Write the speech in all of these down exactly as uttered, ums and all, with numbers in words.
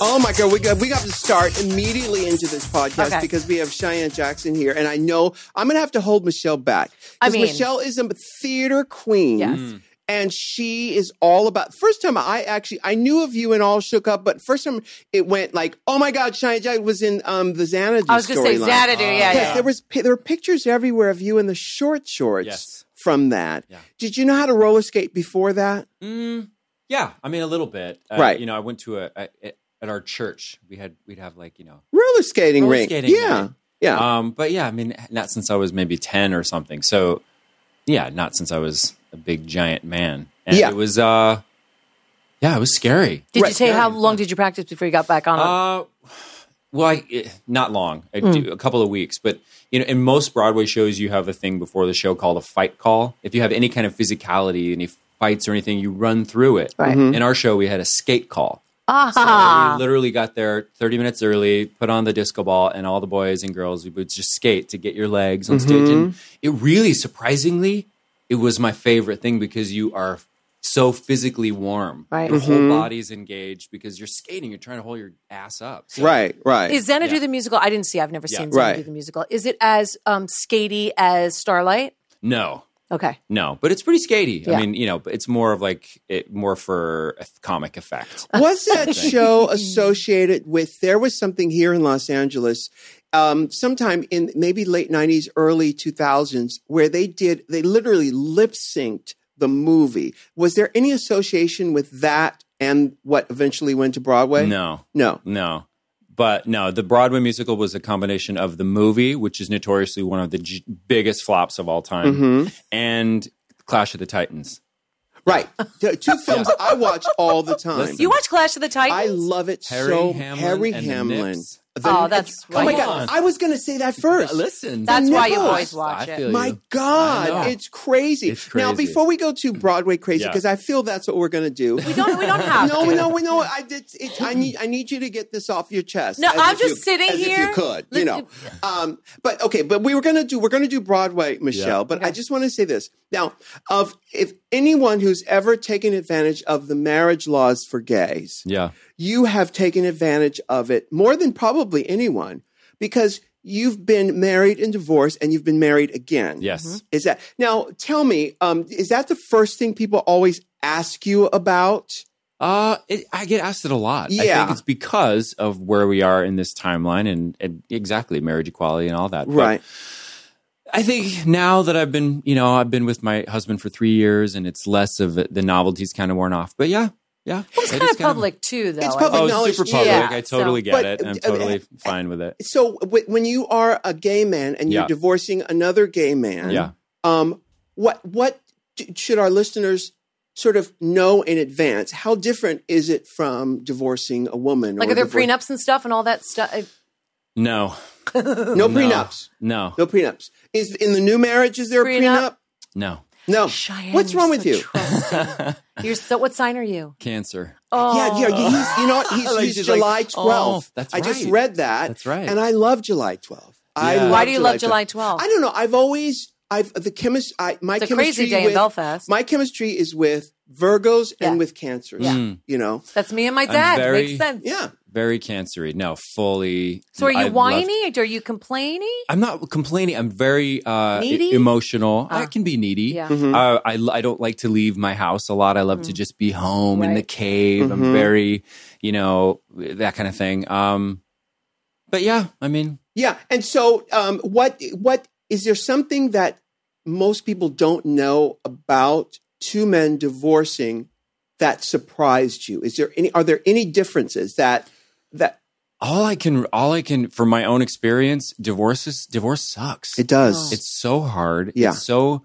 Oh my God, we got we got to start immediately into this podcast Okay. because we have Cheyenne Jackson here, and I know I'm going to have to hold Michelle back. I 'Cause mean- Michelle is a theater queen. Yes. Mm. And she is all about. First time I actually I knew of you and All Shook Up, but first time it went like, oh my God, Cheyenne Jackson was in um the Xanadu. I was going to say storyline. Xanadu. Oh, yeah, Yes, yeah. there was pi- there were pictures everywhere of you in the short shorts Yes. from that. Yeah. Did you know how to roller skate before that? Mm, yeah, I mean a little bit. Uh, Right. You know, I went to a, a, a at our church. We had we'd have like you know. Roller skating Roller rink. skating yeah. rink. Yeah. Um, but yeah, I mean, not since I was maybe ten or something. So yeah, not since I was a big giant man. And Yeah. it was uh, yeah, it was scary. Did you Right. say how Yeah. long did you practice before you got back on? it? Uh, well, I, eh, not long. I Hmm. do a couple of weeks, but you know, in most Broadway shows, you have a thing before the show called a fight call. If you have any kind of physicality, any fights or anything, you run through it. Right. Mm-hmm. In our show, we had a skate call. Ah. So we literally got there thirty minutes early, put on the disco ball, and all the boys and girls we would just skate to get your legs on stage. And it really, surprisingly, it was my favorite thing because you are so physically warm. Right. Your whole body's engaged because you're skating. You're trying to hold your ass up. So- right. Right. Is Xanadu Yeah. the musical? I didn't see. I've never Yeah. seen Xanadu Right. the musical. Is it as um, skatey as Starlight? No. Okay. No, but it's pretty skatey. Yeah. I mean, you know, but it's more of like it more for a comic effect. Was that show associated with? There was something here in Los Angeles, um, sometime in maybe late nineties, early two thousands, where they did they literally lip synced the movie. Was there any association with that and what eventually went to Broadway? No, no. no. But no, the Broadway musical was a combination of the movie, which is notoriously one of the g- biggest flops of all time, Mm-hmm. and Clash of the Titans. Right, T- two films I watch all the time. Listen. You watch Clash of the Titans? I love it Harry so. Hamlin Harry and the Hamlin. Nips. The- Oh, that's oh my right. God! I was going to say that first. Listen, That's why you nipples. always watch I it. feel My you. I God, know. it's crazy. It's Now, crazy. before we go to Broadway crazy, Yeah. because I feel that's what we're going to do. We don't. We don't have. No, to. no, no, no. I did. It, I need. I need you to get this off your chest. No, as I'm if just you- sitting as here. If you could, you know. Listen- Um, but okay. But we were going to do. We're going to do Broadway, Michelle. Yeah. But I Okay. just want to say this now: of if anyone who's ever taken advantage of the marriage laws for gays, Yeah. you have taken advantage of it more than probably anyone because you've been married and divorced and you've been married again. Yes. Is that now? Tell me, um, is that the first thing people always ask you about? Uh, it, I get asked it a lot. I Yeah. think it's because of where we are in this timeline and, and exactly marriage equality and all that. But Right. I think now that I've been, you know, I've been with my husband for three years and it's less of it, the novelty's kind of worn off. But yeah, yeah. It's It kind is of public too, though. It's I public Oh, think. knowledge. it's super public. Yeah, I totally so- get But, it. And I'm uh, uh, totally fine with it. So w- when you are a gay man and you're Yeah. divorcing another gay man, Yeah. um, what what d- should our listeners sort of know in advance? How different is it from divorcing a woman? Like, or are there divor- prenups and stuff and all that stuff? No. No prenups. No. No prenups. Is in the new marriage? Is there a Prenup? prenup? No. No. Cheyenne, What's you're wrong with so you? trusting. You're so. What sign are you? Cancer. Oh, Yeah, yeah. He's, you know what? He's, Like, he's she's like, July oh, twelfth. that's I just right. read that. That's right. And I love July twelfth. I Yeah. love Why do you love July twelfth? I don't know. I've always I've the chemist. I my It's a chemistry crazy day in with, Belfast. My chemistry is with Virgos Yeah. and with Cancers. Yeah. Mm. You know. That's me and my dad. very- Makes sense. Yeah. Very cancery. No, fully. So are you I love- whiny? Are you complaining? I'm not complaining. I'm very uh, Needy? e- emotional. Ah. I can be needy. Yeah. Mhm. Uh, I, I don't like to leave my house a lot. I love to just be home in the Right. cave. Mhm. I'm very, you know, that kind of thing. Um, but yeah, I mean, Yeah. And so, um, what what is there something that most people don't know about two men divorcing that surprised you? Is there any? Are there any differences that that all I can, all I can, from my own experience, divorce is divorce sucks. it does? It's so hard. Yeah. It's so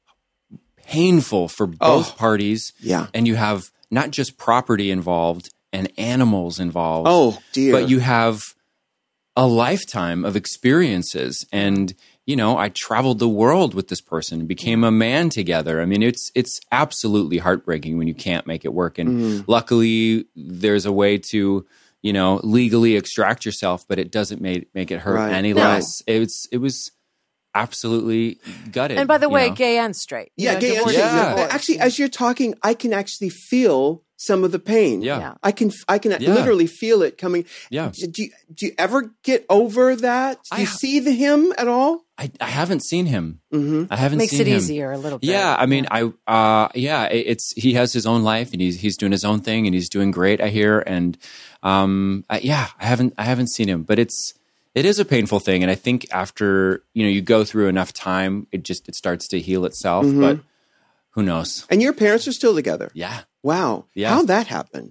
painful for both Oh. parties. Yeah. And you have not just property involved and animals involved. Oh dear. But you have a lifetime of experiences. And, you know, I traveled the world with this person, became a man together. I mean, it's it's absolutely heartbreaking when you can't make it work. And Mm. luckily there's a way to, you know, legally extract yourself, but it doesn't make make it hurt Right. any No. less. It's it was absolutely gutted. And by the you way, know? gay and straight. You Yeah, know, gay and divorce straight. is Yeah. divorce. Actually, as you're talking, I can actually feel some of the pain. Yeah. Yeah. I can I can Yeah. literally feel it coming. Yeah. Do you, do you ever get over that? Do you I- see the him at all? I, I haven't seen him. Mm-hmm. I haven't Makes seen it him. easier a little bit. Yeah, I mean, I uh, yeah, it- it's he has his own life and he's he's doing his own thing and he's doing great. I hear, and um, I, yeah, I haven't I haven't seen him, but it's it is a painful thing, and I think after you know you go through enough time, it just it starts to heal itself. Mm-hmm. But who knows? And your parents are still together. Yeah, Wow. Yeah. How'd that happen?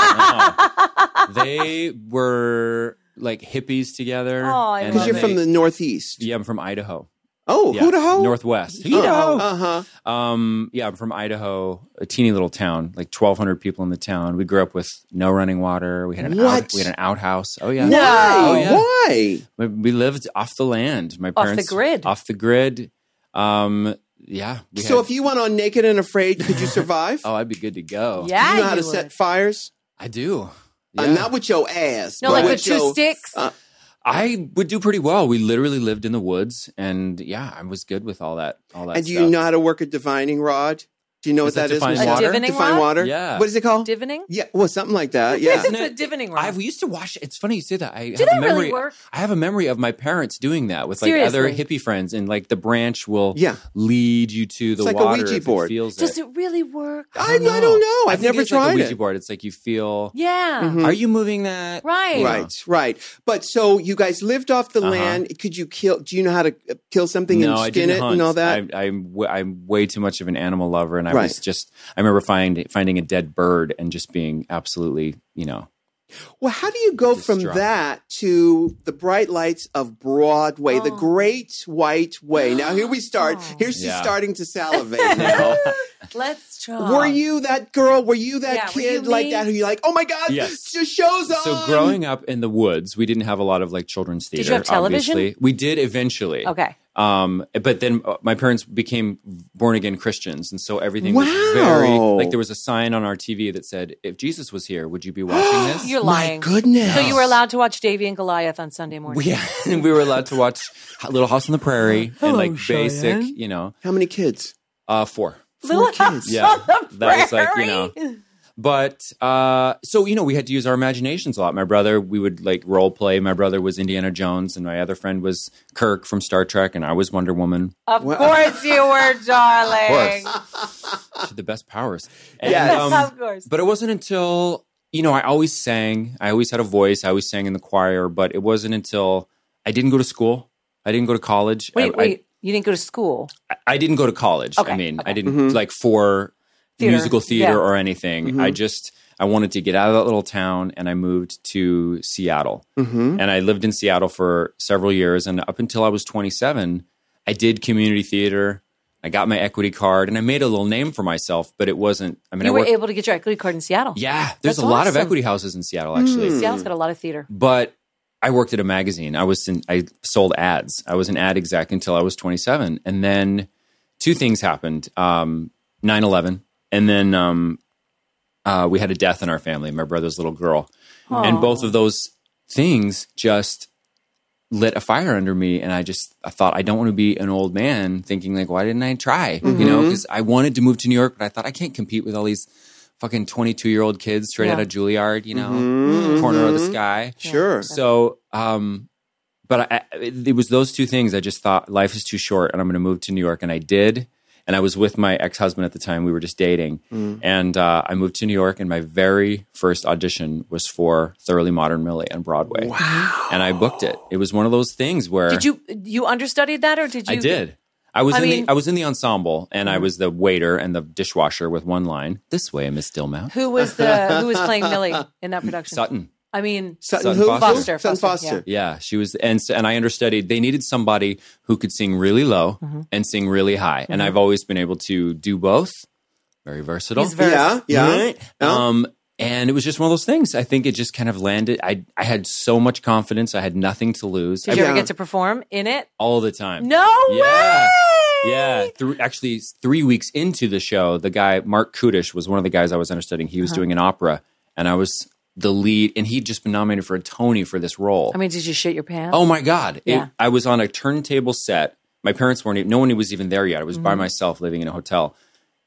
they were like hippies together. Oh, I and Because love you're they- from the Northeast. yeah, I'm from Idaho. Oh, Yeah, Idaho? Northwest. Idaho. Uh huh. Um, yeah, I'm from Idaho, a teeny little town, like twelve hundred people in the town. We grew up with no running water. We had an What? out, we had an outhouse. Oh yeah, No. Why? yeah. Why? We, we lived off the land. My Off the parents grid. Off the grid. Um, yeah. we So had- if you went on Naked and Afraid, could you survive? oh, I'd be good to go. Yeah, Do you know how to would. set fires? I do. Uh, Yeah. not with your ass. No, but like with with two your- sticks. uh, I would do pretty well. We literally lived in the woods, and yeah, I was good with all that. All that. And do stuff. you know how to work a divining rod? Do you know Is what that that is? divine Michelle? water? A divining Divine rod? water? Yeah. What is it called? Divining? Yeah, well, something like that. Yeah. It's a divining rod. I we used to wash. It's funny you say that. I Do have they a memory. really work? I have a memory of my parents doing that with like other Seriously? hippie friends, and like the branch will Yeah. lead you to the like a water Ouija if it board. feels Does it. it really work? I, I don't know. I I've think never it's like tried a Ouija it. board. It's like you feel. Yeah. Mhm. Are you moving that? Right. You know. Right, right. But so you guys lived off the Uh-huh. land. Could you kill? Do you know how to uh, kill something No, and I skin didn't it hunt. and all that? I, I'm w- I'm way too much of an animal lover, and I Right. was just. I remember finding finding a dead bird and just being absolutely, you know. Well, how do you go from Distraught. that to the bright lights of Broadway, the Oh. Great White Way? Now here we start. Oh. Here's she's Yeah. starting to salivate now. Let's try. Were you that girl? Were you that Yeah, were kid you like me? that who you're like, oh my God, Yes. the show's on? So growing up in the woods, we didn't have a lot of like children's theater. Did you have television? Obviously. We did eventually. Okay. Um, but then uh, my parents became born again Christians, and so everything Wow. was very like there was a sign on our T V that said, "If Jesus was here, would you be watching this?" You're My lying. goodness. So you were allowed to watch Davy and Goliath on Sunday morning. We, and we were allowed to watch Little House on the Prairie and like basic, Cheyenne. you know, How many kids? uh, four. Little kids. House Yeah, on the that was like, you know. Prairie. But uh, so you know, we had to use our imaginations a lot. My brother, we would like role play. My brother was Indiana Jones, and my other friend was Kirk from Star Trek, and I was Wonder Woman. Of Well- course you were, darling. Of course, she had the best powers. And, Yes. um, Of course. But it wasn't until, you know, I always sang. I always had a voice. I always sang in the choir. But it wasn't until I didn't go to school. I didn't go to college. Wait, I, wait. You didn't go to school. I, I didn't go to college. Okay, I mean, okay. I didn't Mhm. like for Theater. musical theater Yeah. or anything. Mhm. I just, I wanted to get out of that little town and I moved to Seattle. Mm-hmm. And I lived in Seattle for several years. And up until I was twenty-seven, I did community theater. I got my equity card and I made a little name for myself, but it wasn't, I mean, You I were worked, able to get your equity card in Seattle. yeah, there's That's a lot of awesome. equity houses in Seattle actually. Mm. Seattle's got a lot of theater. But I worked at a magazine. I was in, I sold ads. I was an ad exec until I was twenty-seven. And then two things happened. Um, nine eleven. And then um, uh, we had a death in our family, my brother's little girl. And Aw. both of those things just lit a fire under me. And I just, I thought, I don't want to be an old man thinking like, why didn't I try? You know, because I wanted to move to New York, but I thought I can't compete with all these fucking twenty-two year old kids straight Yeah. out of Juilliard, you know, Mhm. corner of the sky. Sure. So, um, but I, it, it was those two things. I just thought life is too short, and I'm going to move to New York, and I did. And I was with my ex husband at the time. We were just dating, Mm. and uh, I moved to New York. And my very first audition was for Thoroughly Modern Millie on Broadway. Wow. And I booked it. It was one of those things where Did you you understudied that or did you? I did. I was I in mean- Mm-hmm. the I was in the ensemble, and I was the waiter and the dishwasher with one line. This way, Miss Dillmount. Who was the who was playing Millie in that production? Sutton. I mean, Sutton, Sutton who? Foster. Sutton Foster, Foster. Yeah, she was, and and I understudied. They needed somebody who could sing really low Mm-hmm. and sing really high, and I've always been able to do both. Very versatile. He's very- Yeah, yeah. Right? Yeah. Um, and it was just one of those things. I think it just kind of landed. I I had so much confidence. I had nothing to lose. did you Yeah. ever get to perform in it? all the time. No Yeah. way. Yeah, Th- actually, three weeks into the show, the guy Mark Kudish was one of the guys I was understudying. He was Uh-huh. doing an opera, and I was the lead, and he'd just been nominated for a Tony for this role. I mean, did you shit your pants? Oh my God. It- Yeah. I was on a turntable set. My parents weren't, e- no one was even there yet. I was Mm-hmm. by myself living in a hotel.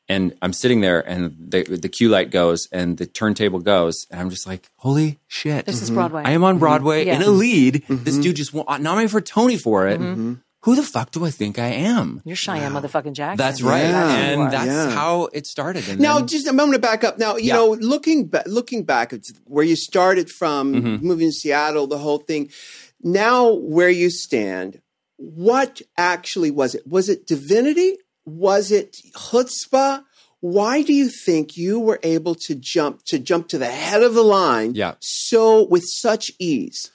And I'm sitting there, and the the cue light goes, and the turntable goes, and I'm just like, "Holy shit! This is Broadway. I am on Broadway Yeah. in a lead. This dude just won, nominated for a Tony for it. Who the fuck do I think I am?" You're Cheyenne motherfucking Jackson. That's right, Yeah. and You are. that's Yeah. how it started. And Now, then- just a moment to back up. Now, you Yeah. know, looking ba- looking back at where you started from, Mm-hmm. moving to Seattle, the whole thing. Now, where you stand, what actually was it? Was it divinity? Was it chutzpah? Why do you think you were able to jump to jump to the head of the line? Yeah. So with such ease.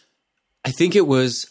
I think it was.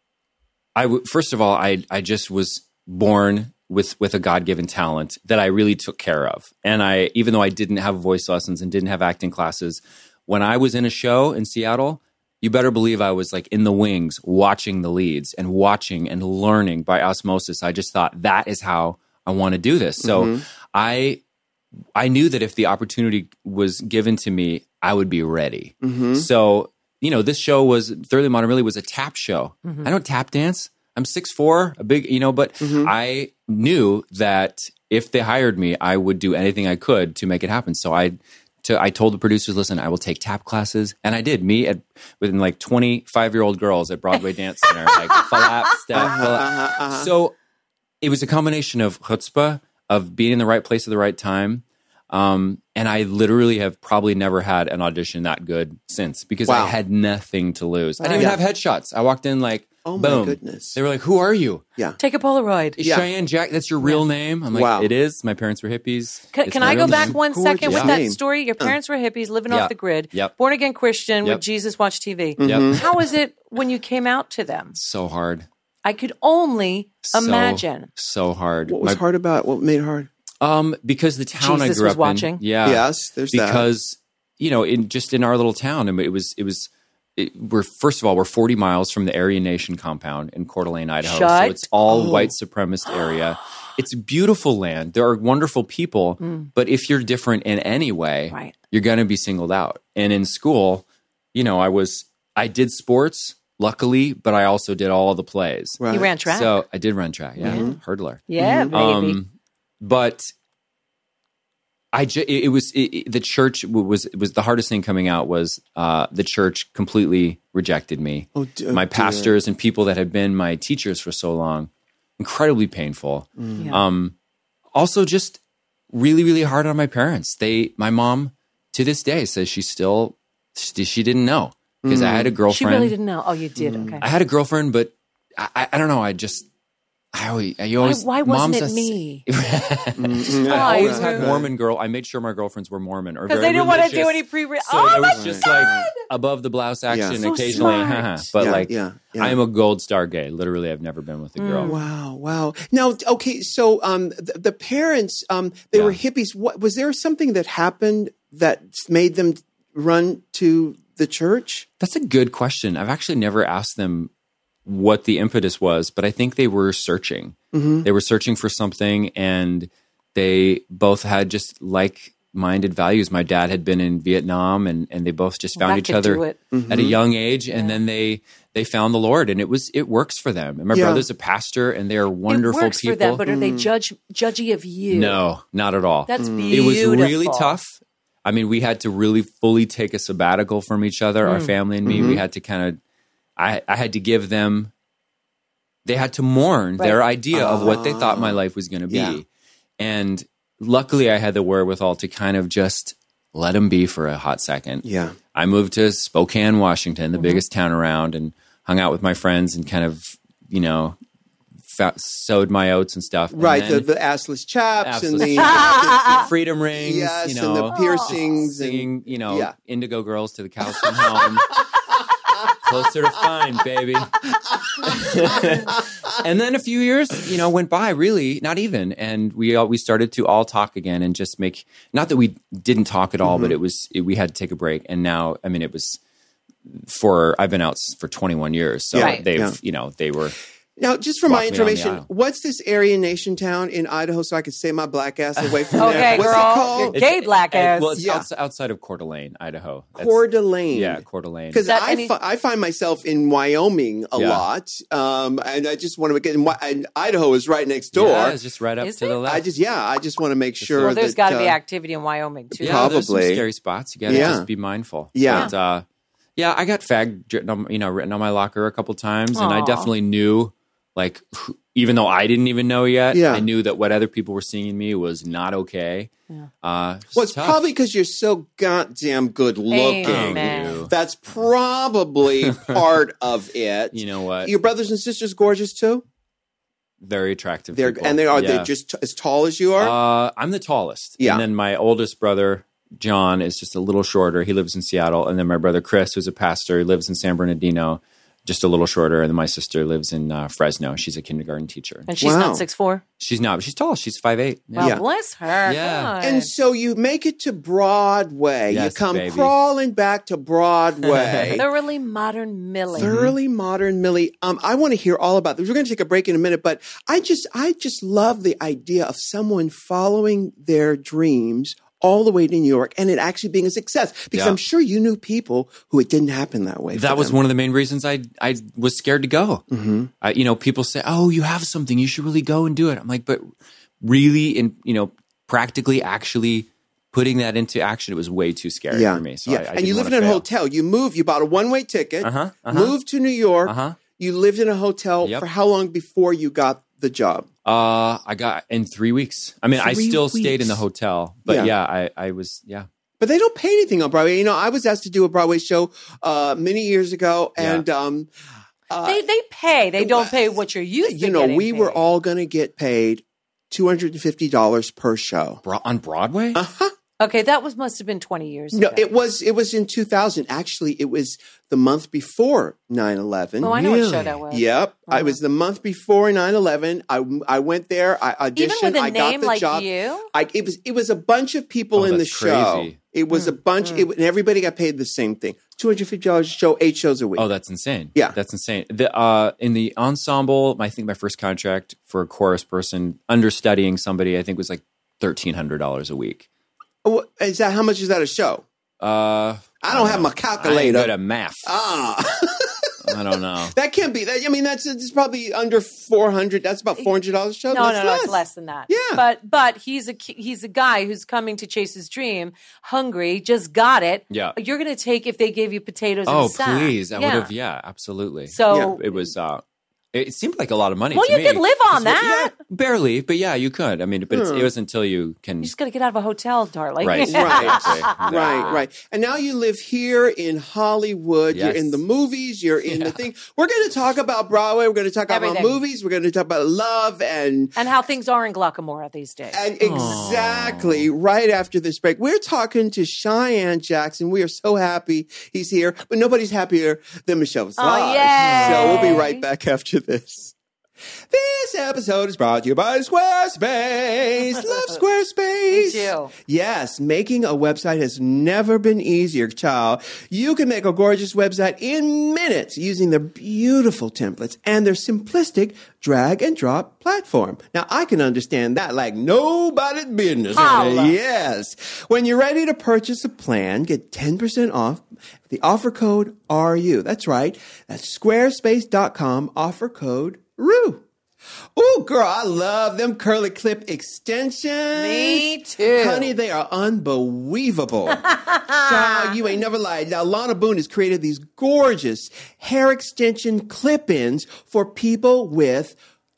I w- first of all, I I just was born with with a God given talent that I really took care of, and I even though I didn't have voice lessons and didn't have acting classes, when I was in a show in Seattle, you better believe I was like in the wings, watching the leads and watching and learning by osmosis. I just thought that is how I want to do this. So I I knew that if the opportunity was given to me, I would be ready. So. You know, this show was Thoroughly Modern really was a tap show. I don't tap dance. I'm six foot four, a big, you know, but I knew that if they hired me, I would do anything I could to make it happen. So I, to, I told the producers, listen, I will take tap classes. And I did. Me at within like twenty-five year old girls at Broadway Dance Center, like falap, step, falap. So it was a combination of chutzpah, of being in the right place at the right time. Um, and I literally have probably never had an audition that good since because Wow. I had nothing to lose. I didn't Yeah. even have headshots. I walked in like, Oh my boom. goodness. They were like, who are you? Yeah. Take a Polaroid. Is Yeah. Cheyenne Jack, that's your real name? I'm like, Wow. it is. My parents were hippies. Can, It's can my I go real back name. one Gorgeous second with name. that story? Your parents were hippies living Yeah. off the grid, Yep. born again Christian Yep. with Jesus Watch T V. Yep. How was it when you came out to them? So hard. I could only So, imagine. So hard. What was My- hard about what made it hard? Um, because the town Jesus I grew was up watching? in. Yeah. Yes, there's that. because you know, in just in our little town, I mean, it was it was it, we're first of all we're forty miles from the Aryan Nation compound in Coeur d'Alene, Idaho. Shut So it's all Oh. white supremacist area. It's beautiful land. There are wonderful people, but if you're different in any way, Right. you're going to be singled out. And in school, you know, I was I did sports, luckily, but I also did all the plays. Right. You ran track. So I did run track, yeah, hurdler. yeah, baby. Um, but I ju- it, it was it, it- the church w- was it was the hardest thing coming out was uh, the church completely rejected me. Oh, d- my dear. pastors and people that had been my teachers for so long, incredibly painful. Mm. Yeah. Um, also, just really really hard on my parents. They my mom to this day says she still she, she didn't know because I had a she girlfriend. really didn't know. Oh, you did. Okay. I had a girlfriend, but I, I, I don't know. I just I always, I always why wasn't mom's it a- me? Mm, I always Why? had Mormon girl. I made sure my girlfriends were Mormon or Because very they didn't want to do religious. any pre. So Oh there my was just God. like above the blouse action So occasionally, smart. haha. but Yeah, like yeah, yeah. I am a gold star gay. Literally, I've never been with a girl. Wow, wow. Now, okay, so um, the, the parents, um, they Yeah. were hippies. What was there something that happened that made them run to the church? That's a good question. I've actually never asked them what the impetus was, but I think they were searching. Mm-hmm. They were searching for something, and they both had just like-minded values. My dad had been in Vietnam, and, and they both just found That each could other do it. Mm-hmm. at a young age, and then they they found the Lord, and it was it works for them. And my Yeah. brother's a pastor, and they are wonderful it works people. for them, but are Mm. they judge judgy of you? No, not at all. That's It beautiful. was really tough. I mean, we had to really fully take a sabbatical from each other, Mm. our family and me. Mm-hmm. We had to kind of, I, I had to give them, they had to mourn Right. their idea of what they thought my life was going to be. Yeah. And luckily, I had the wherewithal to kind of just let them be for a hot second. Yeah. I moved to Spokane, Washington, the Mm-hmm. biggest town around, and hung out with my friends and kind of, you know, fa- sowed my oats and stuff. And Right, then- the, the assless chaps and the, Assless freedom rings, yes, you know, and the piercings and singing, you know, yeah. Indigo Girls till the cows come home. Closer to fine, baby. And then a few years, you know, went by. Really, not even, and we all, we started to all talk again and just make. Not that we didn't talk at all, Mm-hmm. but it was it, we had to take a break. And now, I mean, it was for I've been out for twenty-one years, so Yeah. Right. they've Yeah. you know they were. Now, just for Walk my me down the information, aisle. what's this Aryan Nation town in Idaho so I can stay my black ass away from there? Okay, What's girl. it called? You're gay black uh, ass. Well, it's Yeah. outs- outside of Coeur d'Alene, Idaho. That's- Coeur d'Alene. Yeah, Coeur d'Alene. Because that I, any- fi- I find myself in Wyoming a Yeah. lot, um, and I just want to get in. Wy- And Idaho is right next door. Yeah, it's just right up Is to it? the left. I just, yeah, I just want to make sure. well, there's got to be activity in Wyoming too. yeah, there's some Probably. scary spots. You got to Yeah. just be mindful. Yeah. But, uh, yeah, I got fag, written on- you know, written on my locker a couple times, and I Aw. definitely knew, like, who- even though I didn't even know yet, Yeah. I knew that what other people were seeing in me was not okay. Yeah. Uh, Well, it's tough. probably because you're so goddamn good looking. Amen. Oh, you. That's probably part of it. You know what? Your brothers and sisters gorgeous too. Very attractive. They're people. and they are Yeah. they just t- as tall as you are. Uh, I'm the tallest. Yeah. And then my oldest brother, John, is just a little shorter. He lives in Seattle. And then my brother, Chris, who's a pastor, he lives in San Bernardino, just a little shorter. And then my sister lives in uh, Fresno. She's a kindergarten teacher. And she's Wow. not six four. She's not, but she's tall. She's five eight. Well, Yeah. bless her. Yeah. Good. And so you make it to Broadway. Yes, you come baby. crawling back to Broadway. thoroughly modern Millie. Thoroughly modern Millie. Um, I want to hear all about this. We're going to take a break in a minute, but I just, I just love the idea of someone following their dreams all the way to New York and it actually being a success. Because Yeah. I'm sure you knew people who it didn't happen that way. That for was them. one of the main reasons I I was scared to go. Mm-hmm. I, you know, people say, "Oh, you have something. You should really go and do it." I'm like, but really, in you know, practically, actually putting that into action, it was way too scary Yeah, for me. So yeah. I, I and didn't you lived wanna in a fail. hotel. You moved. You bought a one-way ticket. Uh-huh, uh-huh. Moved to New York. Uh-huh. You lived in a hotel Yep. for how long before you got the job? Uh, I got in three weeks. I mean, I Three still stayed in the weeks. hotel, but Yeah. yeah, I, I was, yeah. But they don't pay anything on Broadway. You know, I was asked to do a Broadway show uh, many years ago, Yeah. and um, they they pay. They don't pay what you're used to. you know, getting we were paid. all going to get paid two hundred and fifty dollars per show. Bro- on Broadway? Okay, that was must have been twenty years No, ago. it was it was in two thousand. Actually, it was the month before nine eleven. Oh, I know what show Really? that was. Yep, I was the month before nine eleven. I I went there. I auditioned. Even with a I got name the like job. you? I, it was it was a bunch of people Oh, in the that's show. crazy. It was a bunch, it, and everybody got paid the same thing: two hundred fifty dollars a show, eight shows a week. Oh, that's insane. Yeah. That's insane. The, uh, in the ensemble, I think my first contract for a chorus person understudying somebody, I think was like thirteen hundred dollars a week. Oh, is that how much is that a show? Uh, I don't have my I ain't calculator. good at math. Ah, I don't know. that can't be. That, I mean, that's it's probably under four hundred. That's about four hundred dollars a show. No, That's no, no, it's less than that. Yeah. but but he's a ki- he's a guy who's coming to chase his dream, hungry, just got it. Yeah. You're gonna take if they gave you potatoes. Oh, and a sack. please. I yeah. would have, yeah, absolutely. So it was, uh, it seemed like a lot of money well, to you me. could live on It's- that. Yeah, barely, but yeah, you could. I mean, but it's, it was until you can. You just got to get out of a hotel, darling. Right. Right. Exactly. Right, right. And now you live here in Hollywood. You're Yes. in the movies. You're in the thing. We're going to talk about Broadway. We're going to talk Everything. about movies. We're going to talk about love and And how things are in Glockamora these days. and exactly right after this break. We're talking to Cheyenne Jackson. We are so happy he's here, but nobody's happier than Michelle Visage. yay. So we'll be right back after this. This episode is brought to you by Squarespace. Love Squarespace. Me too. Yes, making a website has never been easier, child. You can make a gorgeous website in minutes using their beautiful templates and their simplistic drag and drop platform. Now, I can understand that like nobody's business. honey. Holla. Yes. When you're ready to purchase a plan, get ten percent off with the offer code R U. That's right. That's squarespace dot com, offer code R U. Ooh, girl, I love them curly clip extensions. Me too. Honey, they are unbelievable. Child, you ain't never lied. Now, Lana Boone has created these gorgeous hair extension clip-ins for people with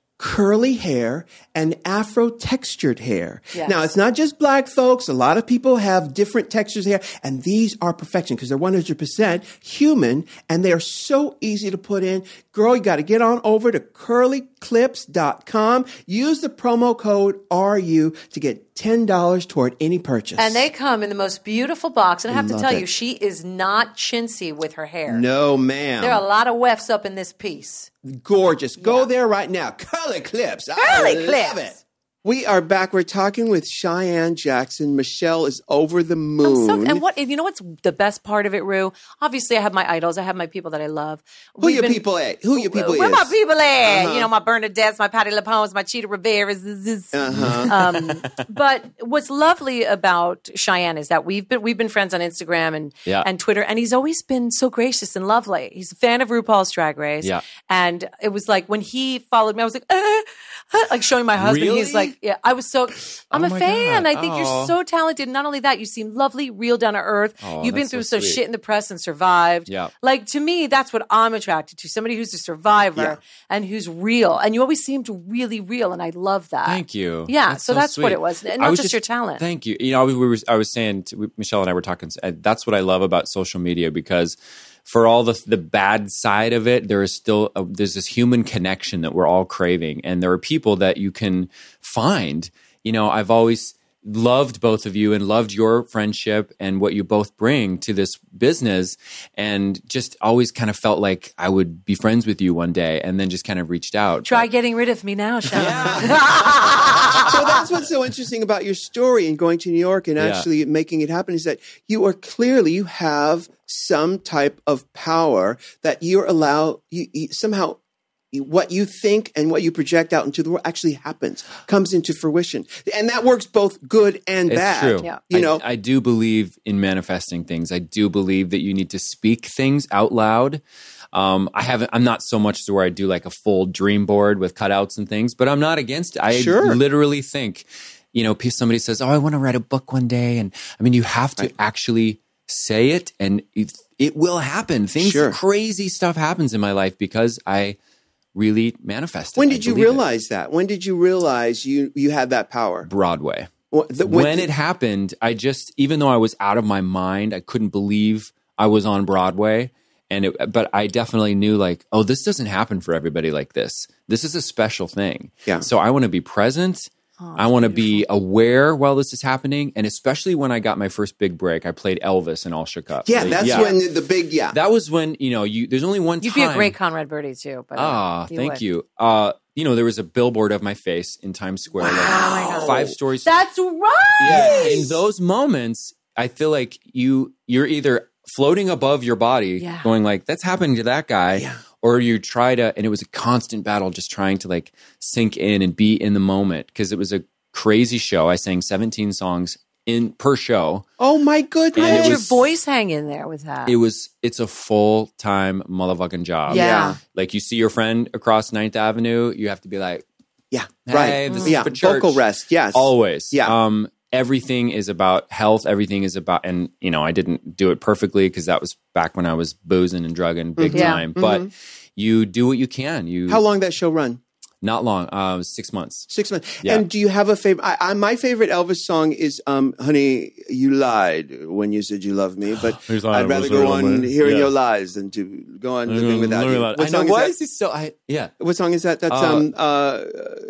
curly hair and afro textured hair. Yes. Now, it's not just black folks. A lot of people have different textures of hair, and these are perfection because they're one hundred percent human and they are so easy to put in. Girl, you got to get on over to curly clips dot com. Use the promo code R U to get ten dollars toward any purchase. And they come in the most beautiful box. And I have to Love tell it. you, she is not chintzy with her hair. No, ma'am. There are a lot of wefts up in this piece. Gorgeous. Go there right now. Curly Clips. I Curly love Clips. it. We are back. We're talking with Cheyenne Jackson. Michelle is over the moon. I'm so, and what? You know what's the best part of it, Rue? Obviously, I have my idols. I have my people that I love. Who We've your been, people at? Who your people Where is? my people at? Uh-huh. You know, my Bernadettes, my Patti LuPones, my Cheetah Riveras. Uh-huh. Um, but what's lovely about Cheyenne is that we've been we've been friends on Instagram and Yeah. and Twitter, and he's always been so gracious and lovely. He's a fan of RuPaul's Drag Race, Yeah. and it was like when he followed me, I was like, uh, uh, like showing my husband. Really? He's like, yeah, I was so. I'm Oh a my fan. God. I think Aw. you're so talented. Not only that, you seem lovely, real, down to earth. Oh, You've been that's through so some sweet. shit in the press and survived. Yeah. Like to me, that's what I'm attracted to. Somebody who's a survivor Yeah. and who's real. And you always seemed really real, and I love that. Thank you. Yeah, so that's what sweet. it was, and I not was just your talent. Thank you. You know, we were, I was saying, to, we- Michelle and I were talking. uh, That's what I love about social media, because for all the the bad side of it, there is still a, there's this human connection that we're all craving, and there are people that you can find. You know, I've always loved both of you and loved your friendship and what you both bring to this business, and just always kind of felt like I would be friends with you one day, and then just kind of reached out. Try But- getting rid of me now, Sean. So that's what's so interesting about your story and going to New York and Yeah. actually making it happen, is that you are clearly, you have some type of power that you're allowed, you, you somehow what you think and what you project out into the world actually happens, comes into fruition. And that works both good and It's bad. true. Yeah. You I, know, I do believe in manifesting things. I do believe that you need to speak things out loud. Um, I haven't. I'm not so much to where I do like a full dream board with cutouts and things, but I'm not against it. I Sure. literally think, you know, somebody says, "Oh, I want to write a book one day," and I mean, you have to Right. actually say it, and it, it will happen. Things, Sure. crazy stuff happens in my life because I really manifest it. when I did you believe it. realize that? When did you realize you, you had that power? Broadway? Wh- the- when it happened, I just, even though I was out of my mind, I couldn't believe I was on Broadway. And it, but I definitely knew, like, oh, this doesn't happen for everybody like this. This is a special thing. Yeah. So I want to be present. I want to be aware while this is happening. And especially when I got my first big break, I played Elvis and All Shook Up. Yeah, Like, that's when the big, yeah. that was when, you know, you, there's only one You'd time. be a great Conrad Birdie too. But, uh, Ah, thank would. you. Uh, you know, there was a billboard of my face in Times Square. Like, God. five stories. That's right. Yeah, in those moments, I feel like you you're either floating above your body, Yeah. going like, "That's happening to that guy," Yeah. or you try to, and it was a constant battle, just trying to like sink in and be in the moment, because it was a crazy show. I sang seventeen songs in per show. Oh my goodness. How And it did your was- voice hang in there with that? It was it's a full time motherfucking job. Yeah. Yeah. Like you see your friend across Ninth Avenue, you have to be like, Yeah, "Hey, right. this Yeah, is for church." vocal rest. Yes. Always. Yeah. Um, everything is about health. Everything is about, and you know, I didn't do it perfectly because that was back when I was boozing and drugging big Mhm. Yeah. time. But you do what you can. You How long that show run? Not long. Uh, it was six months. Six months. Yeah. And do you have a favorite? I, I, my favorite Elvis song is um, "Honey, You Lied When You Said You Loved Me," but He's lying, I'd rather was go it on on me? hearing Yeah. your lies than to go on living without you. What I know. song is Why that? is he so? I, yeah. What song is that? That's Uh, um. Uh,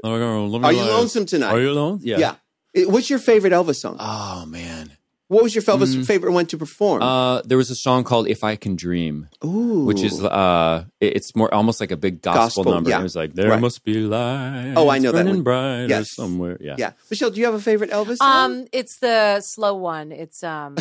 Are You Lonesome Tonight? Are you alone? Yeah. yeah. It- What's your favorite Elvis song? Oh man. What was your Elvis favorite one to perform? Uh, there was a song called "If I Can Dream," Ooh, which is uh, it- it's more almost like a big gospel, Gospel, number. yeah. It was like, "There Right. must be light." Oh, I know that burning one. brighter Yes. somewhere. Yeah. yeah. Michelle, do you have a favorite Elvis song? Um, it's the slow one. It's um,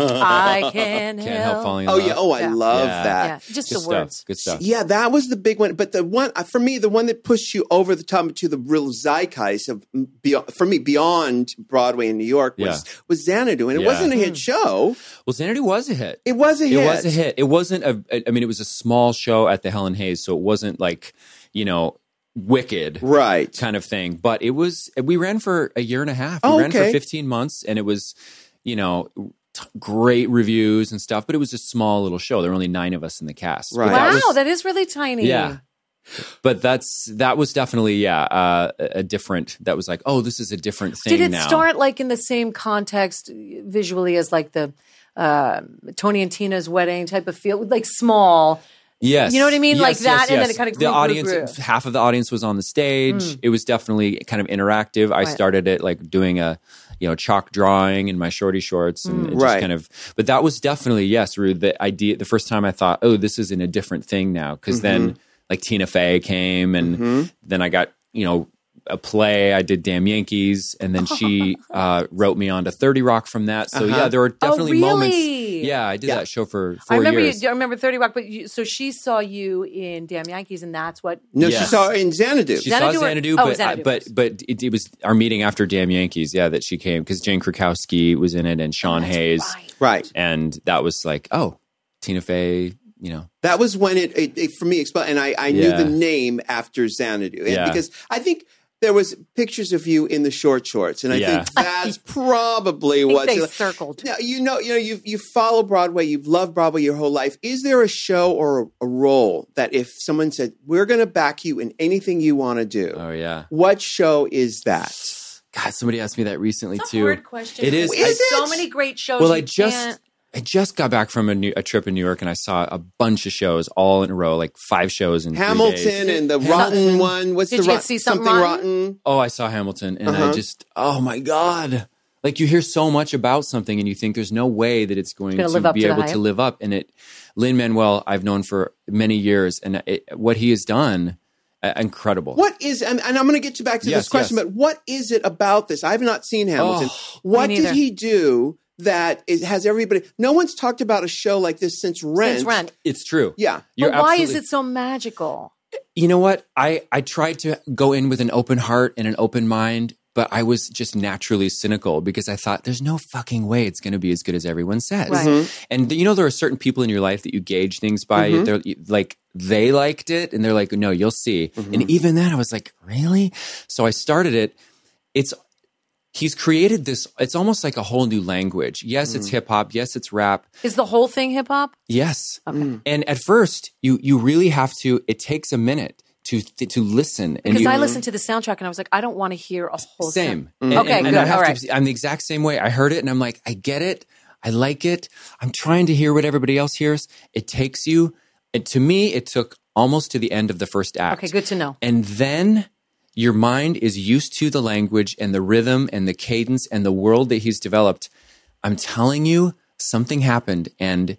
I can Can't help falling in oh love. yeah. Oh, I Yeah. love Yeah. that. Yeah, just Good the stuff. words. Good stuff. Yeah, that was the big one. But the one uh, for me, the one that pushed you over the top to the real zeitgeist of beyond, for me beyond Broadway in New York was Yeah. was Xanadu, and it Yeah. wasn't a hit show. Well, Xanadu was a hit. It was a hit. It was a hit. It wasn't a. I mean, it was a small show at the Helen Hayes, so it wasn't like, you know, Wicked Right. kind of thing. But it was. We ran for a year and a half. We Oh, ran okay. for fifteen months, and it was, you know, t- great reviews and stuff. But it was a small little show. There were only nine of us in the cast. But Right. that Wow, was- that is really tiny. yeah. But that's that was definitely yeah uh, a a different. That was like, oh, this is a different thing. Did it now. start like in the same context visually as like the uh, Tony and Tina's wedding type of feel, like small? Yes. You know what I mean? Yes, Like that, yes, and then yes. it kinda The grew, grew, audience, grew. half of the audience was on the stage. It was definitely kind of interactive. I Right. started it like doing a, you know, chalk drawing in my shorty shorts and it just Right. kind of, but that was definitely, yes, Rude, the idea, the first time I thought, oh, this is in a different thing now. because then like Tina Fey came and then I got, you know, a play. I did Damn Yankees, and then she uh, wrote me on to thirty Rock from that. So Uh-huh. yeah, there were definitely really? moments. Yeah, I did Yeah. that show for four I remember years. you. I remember thirty Rock, but you, so she saw you in Damn Yankees, and that's what. No, Yeah. she saw it in Xanadu. She Xanadu saw or- Xanadu, oh, but Xanadu but first. but it, it was our meeting after Damn Yankees. Yeah, that she came because Jane Krakowski was in it and Sean That's Hayes, right. Right. and that was like, oh, Tina Fey. You know, That was when it, it, it for me exploded, and I, I knew Yeah. the name after Xanadu, and Yeah. because I think there was pictures of you in the short shorts, and I Yeah. think that's probably I think what they circled. Now, you know, you know, you you follow Broadway, you've loved Broadway your whole life. Is there a show or a, a role that if someone said, "We're going to back you in anything you want to do," oh yeah. what show is that? God, somebody asked me that recently It's a too. hard question. It is. Is There's it? so many great shows. Well, you I just can't- I just got back from a, new, a trip in New York, and I saw a bunch of shows all in a row, like five shows in three Hamilton days. and the Hamilton. Rotten one. What's Did the you get rot- to see Something Rotten? rotten? Oh, I saw Hamilton, and Uh-huh. I just, oh my God. Like you hear so much about something and you think there's no way that it's going gonna to live up be to the able hype. to live up. And it, Lin-Manuel, I've known for many years, and it, what he has done, uh, incredible. What is, and, and I'm going to get you back to Yes, this question, yes. but what is it about this? I have not seen Hamilton. Oh, what me did neither. he do that is, has everybody? No one's talked about a show like this since Rent. Since Rent. It's true. Yeah. You're But why is absolutely- it so magical? You know what? I, I tried to go in with an open heart and an open mind, but I was just naturally cynical because I thought there's no fucking way it's going to be as good as everyone says. Right. Mm-hmm. And you know, there are certain people in your life that you gauge things by. They're like, they liked it and they're like, no, you'll see. Mm-hmm. And even then I was like, really? So I started it. It's, he's created this, it's almost like a whole new language. Yes, it's Mm-hmm. hip hop. Yes, it's rap. Is the whole thing hip hop? Yes. Mm. And at first you, you really have to, it takes a minute to, to listen. And Because you, I listened to the soundtrack and I was like, I don't want to hear a whole Same. sound- And- Okay, and- good. and I have All to- right. I'm the exact same way. I heard it and I'm like, I get it. I like it. I'm trying to hear what everybody else hears. It takes you, and to me, it took almost to the end of the first act. Okay, good to know. And then your mind is used to the language and the rhythm and the cadence and the world that he's developed. I'm telling you, something happened and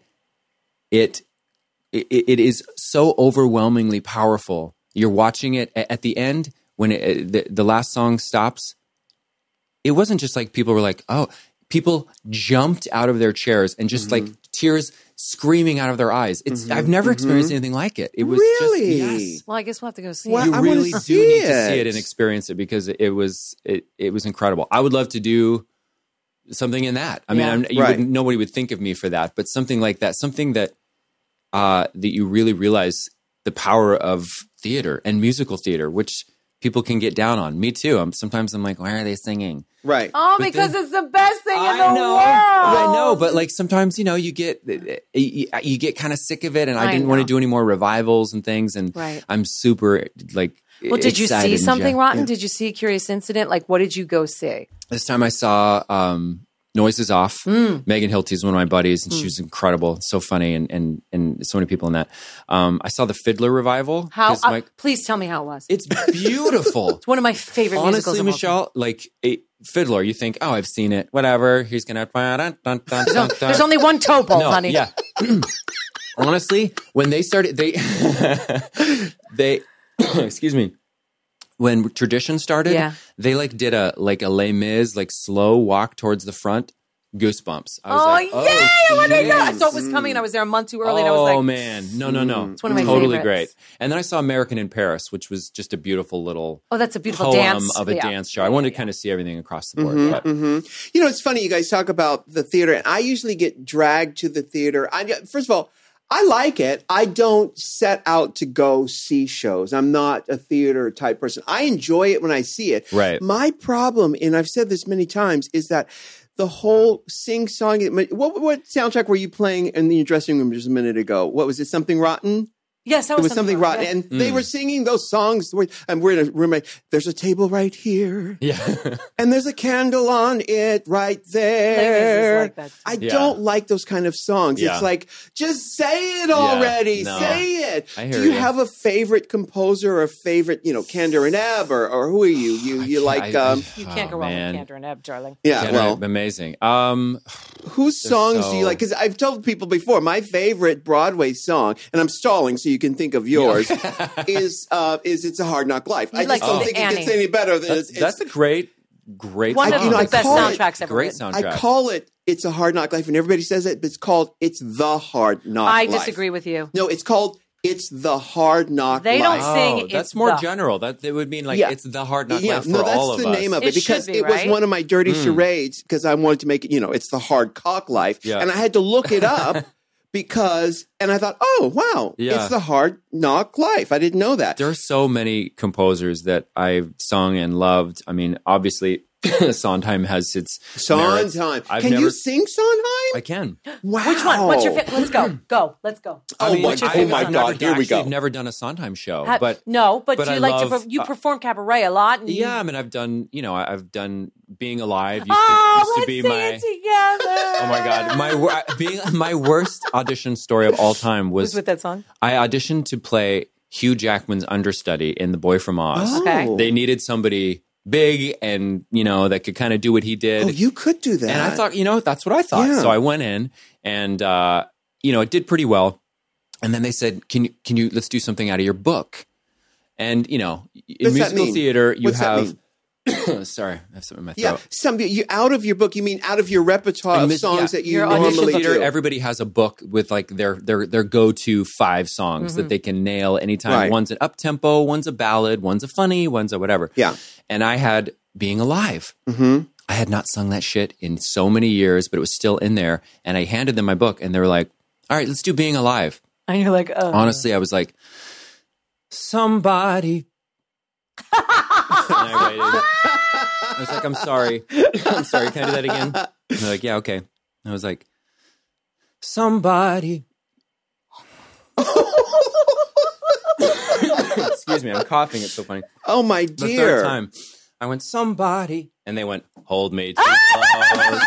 it it, it is so overwhelmingly powerful. You're watching it a- at the end when it, the, the last song stops. It wasn't just like people were like, oh, people jumped out of their chairs and just like tears screaming out of their eyes. It's I've never experienced anything like it. It was Really? just yes. Well, I guess we'll have to go see Wow. it. You I wanna really do see need to see it. it and experience it because it was it, it was incredible. I would love to do something in that. I mean, Yeah. I'm, you Right. wouldn't, nobody would think of me for that, but something like that, something that uh, that you really realize the power of theater and musical theater, which people can get down on. Me too. I'm sometimes I'm like, why are they singing? Right. Oh, But because then- it's the best thing in the I know, world. I know, but like sometimes you know you get you, you get kind of sick of it, and I, I didn't want to know. do any more revivals and things, and Right. I'm super like. Well, did you excited see and something jacked. rotten? Did you see Curious Incident? Like, what did you go see? This time I saw um, Noises Off. Mm. Megan Hilty is one of my buddies, and she was incredible, so funny, and and and so many people in that. Um, I saw the Fiddler revival. How? 'cause uh, my- please tell me how it was. it's beautiful. It's one of my favorite musicals. Honestly, of all time. Michelle, like a Fiddler, you think, oh, I've seen it. Whatever. He's gonna. Dun, dun, dun, dun, No, dun. there's only one topo, No, honey. Yeah. Honestly, when they started, they they excuse me. When Tradition started, Yeah. they like did a like a Les Mis like slow walk towards the front. Goosebumps. I was Oh, like, yay! oh, When they go, I jeez. saw it was coming, and I was there a month too early, and I Oh was like, man, no, no, no! It's one of my totally favorites. great. And then I saw American in Paris, which was just a beautiful little "Oh, that's a beautiful poem dance of a yeah. dance show. I wanted to kind of see everything across the board. Mhm, but mhm. You know, it's funny you guys talk about the theater, and I usually get dragged to the theater. I first of all, I like it. I don't set out to go see shows. I'm not a theater type person. I enjoy it when I see it. Right. My problem, and I've said this many times, is that the whole sing song. What what soundtrack were you playing in the dressing room just a minute ago? What was it? Something Rotten? Yes, that It was, was something rotten, yeah. and they were singing those songs. Where, and we're in a room. Like, there's a table right here, yeah, and there's a candle on it right Les Mis is there. like that. I Yeah. don't like those kind of songs. Yeah. It's like, just say it already. no. Say it. I Do hear you you. have a favorite composer or a favorite, you know, Kander and Ebb, or, or who are you? You you like, I- um, You can't go Oh, wrong man. with Cantor and Ebb, darling. yeah, Can't- well, amazing. Um, whose songs do you so- like? Because I've told people before, my favorite Broadway song, and I'm stalling so you can think of yours, is uh, is It's a Hard Knock Life. You I like just don't the think Annie. it gets any better than That's, it's, that's a great, great One song. of you know, the I best call it- soundtracks ever Great written. soundtrack. I call it It's a Hard Knock Life, and everybody says it, but it's called It's the Hard Knock I Life. disagree with you. No, it's called It's the Hard Knock They Life. don't sing Oh, It's that's more the. general. That it would mean like Yeah. it's the hard knock Yeah, life for no, that's all of the us. name of It it, because should be, it was right? one of my dirty Mm. charades because I wanted to make it, you know, it's the hard cock life. Yeah. And I had to look it up because, and I thought, oh, wow, Yeah. it's the hard knock life. I didn't know that. There are so many composers that I've sung and loved. I mean, obviously, Sondheim has its merits. Sondheim. I've Can never- you sing Sondheim? I can. Wow. Which one? What's your favorite? Let's go. Go. Let's go. Oh, I mean, my, What's your oh favorite my song? God, Never, here we actually, go. I've never done a Sondheim show, Ha- but no, but, but you I like love- to per- you uh, perform cabaret a lot. And yeah, You, I mean, I've done, you know, I- I've done Being Alive used, oh, to, used to let's be sing my. it together. Oh my God, my wor- being my worst audition story of all time was Who's with that song? I auditioned to play Hugh Jackman's understudy in The Boy from Oz. Oh. Okay. They needed somebody big and, you know, that could kind of do what he did. Oh, you could do that. And I thought, you know, that's what I thought. Yeah. So I went in and, uh, you know, it did pretty well. And then they said, can you, can you, let's do something out of your book. And, you know, in What's that musical mean? theater, you What's that have, sorry, I have something in my Yeah, throat. some you out of your book. You mean out of your repertoire In of mis- songs yeah. that you Your In musical normally theater, do? everybody has a book with like their their their go to five songs that they can nail anytime. Right. One's an up tempo, one's a ballad, one's a funny, one's a whatever. Yeah. And I had Being Alive. Mm-hmm. I had not sung that shit in so many years, but it was still in there. And I handed them my book, and they were like, "All right, let's do Being Alive." And you're like, oh. Honestly, I was like, "Somebody." And I waited. I was like, "I'm sorry, I'm sorry. Can I do that again?" And they're like, "Yeah, okay." And I was like, "Somebody." Excuse me, I'm coughing. It's so funny. Oh my The dear! third time, I went, "Somebody," and they went, "Hold me too close."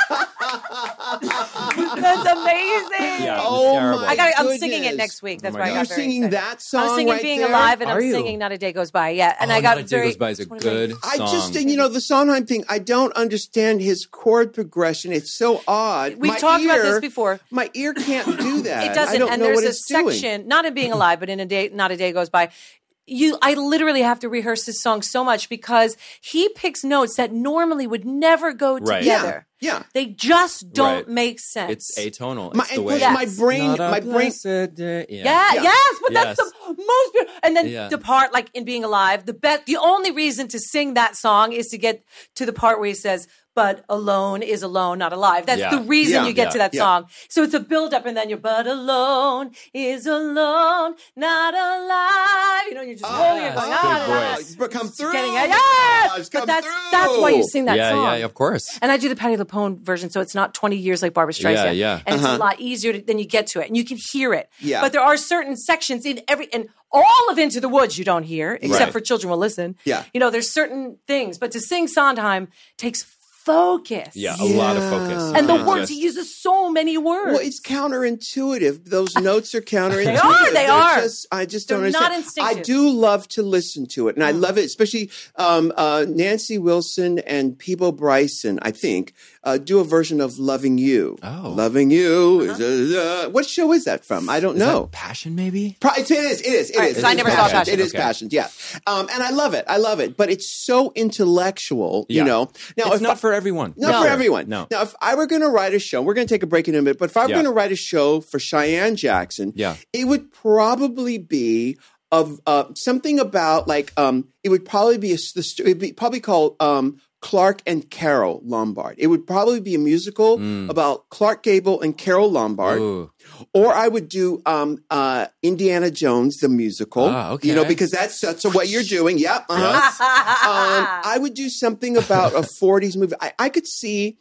That's amazing. Yeah, it was Oh terrible. my I got. I'm goodness. singing it next week. That's Oh why my I God. got You're very singing excited. that song I'm singing right Being there? Alive, and Are I'm you? singing Not a Day Goes By. Yeah, and Oh, I got Not a Day very. Goes By is a it's one of my good I song. just, you know, the Sondheim thing. I don't understand his chord progression. It's so odd. We've My talked about ear- this before. My ear can't do that. It I doesn't. don't And know there's what a it's doing. section, not in Being Alive, but in a day, Not a Day Goes By. You, I literally have to rehearse this song so much because he picks notes that normally would never go Right. together. Yeah, yeah. They just don't Right. make sense. It's atonal. My, It's the and way. plus my Yes. brain, Not a my brain. blessed day. Yeah. Yeah, Yeah. yes, but that's Yes. the most beautiful. And then Yeah. Depart, like in Being Alive, the bet. The only reason to sing that song is to get to the part where he says, "But alone is alone, not alive." That's Yeah. the reason Yeah. you get Yeah. to that Yeah. song. So it's a build up, and then you're, "But alone is alone, not alive." You know, you're just rolling it, going, Good "Ah, la, la." voice. But come through. Getting it, yes. It's But come that's through. that's why you sing that yeah, song. yeah, of course. And I do the Patti LuPone version, so it's not twenty years like Barbara Streisand. Yeah, yeah. And it's Uh-huh. a lot easier to, then you get to it, and you can hear it. Yeah. But there are certain sections in every, and all of Into the Woods you don't hear, except Right. for Children Will Listen. Yeah. You know, there's certain things, but to sing Sondheim takes focus. Yeah, a lot of focus. Yeah. And the It's words, just- he uses so many words. Well, it's counterintuitive. Those notes are counterintuitive. They are, they They're are. Just, I just don't They're not understand. I instinctive. do love to listen to it, and I love it, especially um, uh, Nancy Wilson and Peebo Bryson, I think, uh, do a version of "Loving You." Oh. "Loving You." Uh-huh. Is a, uh, what show is that from? I don't Is that know. Passion, maybe? Pro- It is. It is. It All right, is. so It I is never saw Passions. Passion. It is Okay. Passions. Yeah, um, and I love it. I love it. But it's so intellectual. You Yeah. know. Now, It's if not I- for everyone. not No. for everyone. No. Now, if I were going to write a show, we're going to take a break in a minute, but if I were Yeah. going to write a show for Cheyenne Jackson, Yeah. it would probably be of uh, something about like um, it would probably be a, the st- it'd be probably called um, Clark and Carol Lombard. It would probably be a musical about Clark Gable and Carol Lombard. Ooh. Or I would do um, uh, Indiana Jones the musical. Ah, okay. You know, because that's that's what you're doing. Yep. Uh-huh. Yes. Um, I would do something about a forties movie. I, I could see,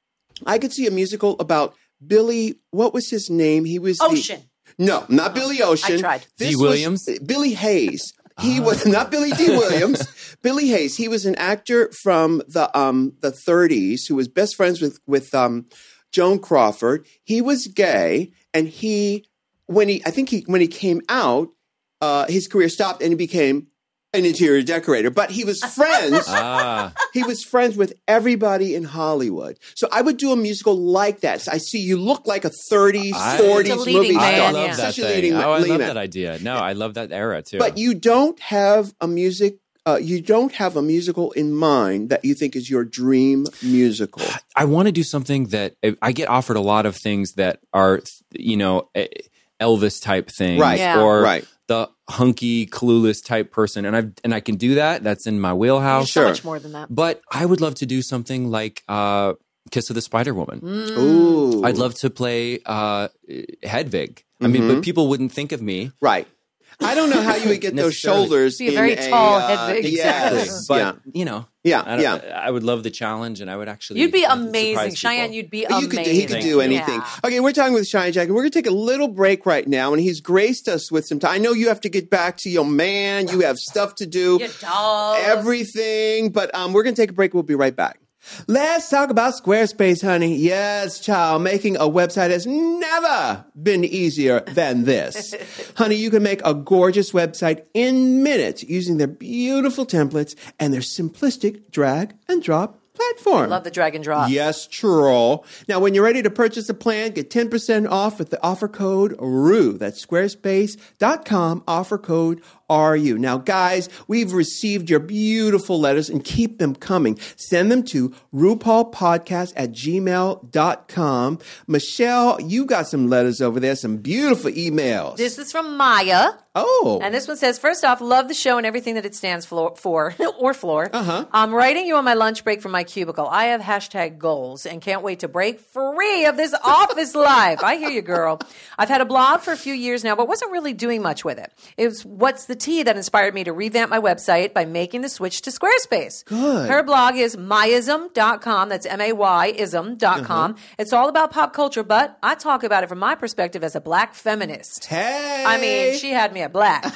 I could see a musical about Billy. What was his name? He was the- Ocean. no, not Billy Ocean. I tried. This D. was Williams? Billy Hayes. He was not Billy D. Williams. Billy Hayes. He was an actor from the um the thirties who was best friends with with um Joan Crawford. He was gay, and he when he I think he when he came out, uh, his career stopped, and he became an interior decorator, but he was friends. Ah, He was friends with everybody in Hollywood. So I would do a musical like that. So I see you look like a thirties, I- forties It's a leading movie man, star. I love yeah. that Such a thing. leading Oh, I leading love man. that idea. No, I love that era too. But you don't have a music. Uh, you don't have a musical in mind that you think is your dream musical. I want to do something that I get offered a lot of things that are, you know, Elvis type things, Right. Yeah. or Right. the hunky, clueless type person, and I and I can do that. That's in my wheelhouse. So Sure. much more than that. But I would love to do something like uh, Kiss of the Spider Woman. Mm. Ooh, I'd love to play uh, Hedwig. I mean, but people wouldn't think of me. Right. I don't know how you would get those Necessarily. shoulders. Be a in very tall uh, Hedwig. Yes. Exactly. But yeah. you know, Yeah, I, don't- yeah. I would love the challenge, and I would actually. You'd be I think, amazing, surprise Cheyenne. people. You'd be You amazing. could, he could Thank do you. anything. Yeah. Okay, we're talking with Cheyenne Jackson. We're going to take a little break right now, and he's graced us with some time. I know you have to get back to your man. You have stuff to do, Your dog. everything. But um, we're going to take a break. We'll be right back. Let's talk about Squarespace, honey. Yes, child. Making a website has never been easier than this. Honey, you can make a gorgeous website in minutes using their beautiful templates and their simplistic drag and drop platform. Love the drag and drop. Yes, true. Now, when you're ready to purchase a plan, get ten percent off with the offer code R U. That's squarespace dot com, offer code R U. Now, guys, we've received your beautiful letters and keep them coming. Send them to RuPaulPodcast at gmail dot com. Michelle, you got some letters over there, some beautiful emails. This is from Maya. oh. And this one says, first off, love the show and everything that it stands for, for or floor. Uh-huh. I'm writing you on my lunch break from my cubicle. I have hashtag goals and can't wait to break free of this office life. I hear you, girl. I've had a blog for a few years now, but wasn't really doing much with it. It was What's the Tea that inspired me to revamp my website by making the switch to Squarespace. Good. Her blog is myism dot com. That's M A Y ism dot com. Uh-huh. It's all about pop culture, but I talk about it from my perspective as a black feminist. Hey. I mean, she had me at black.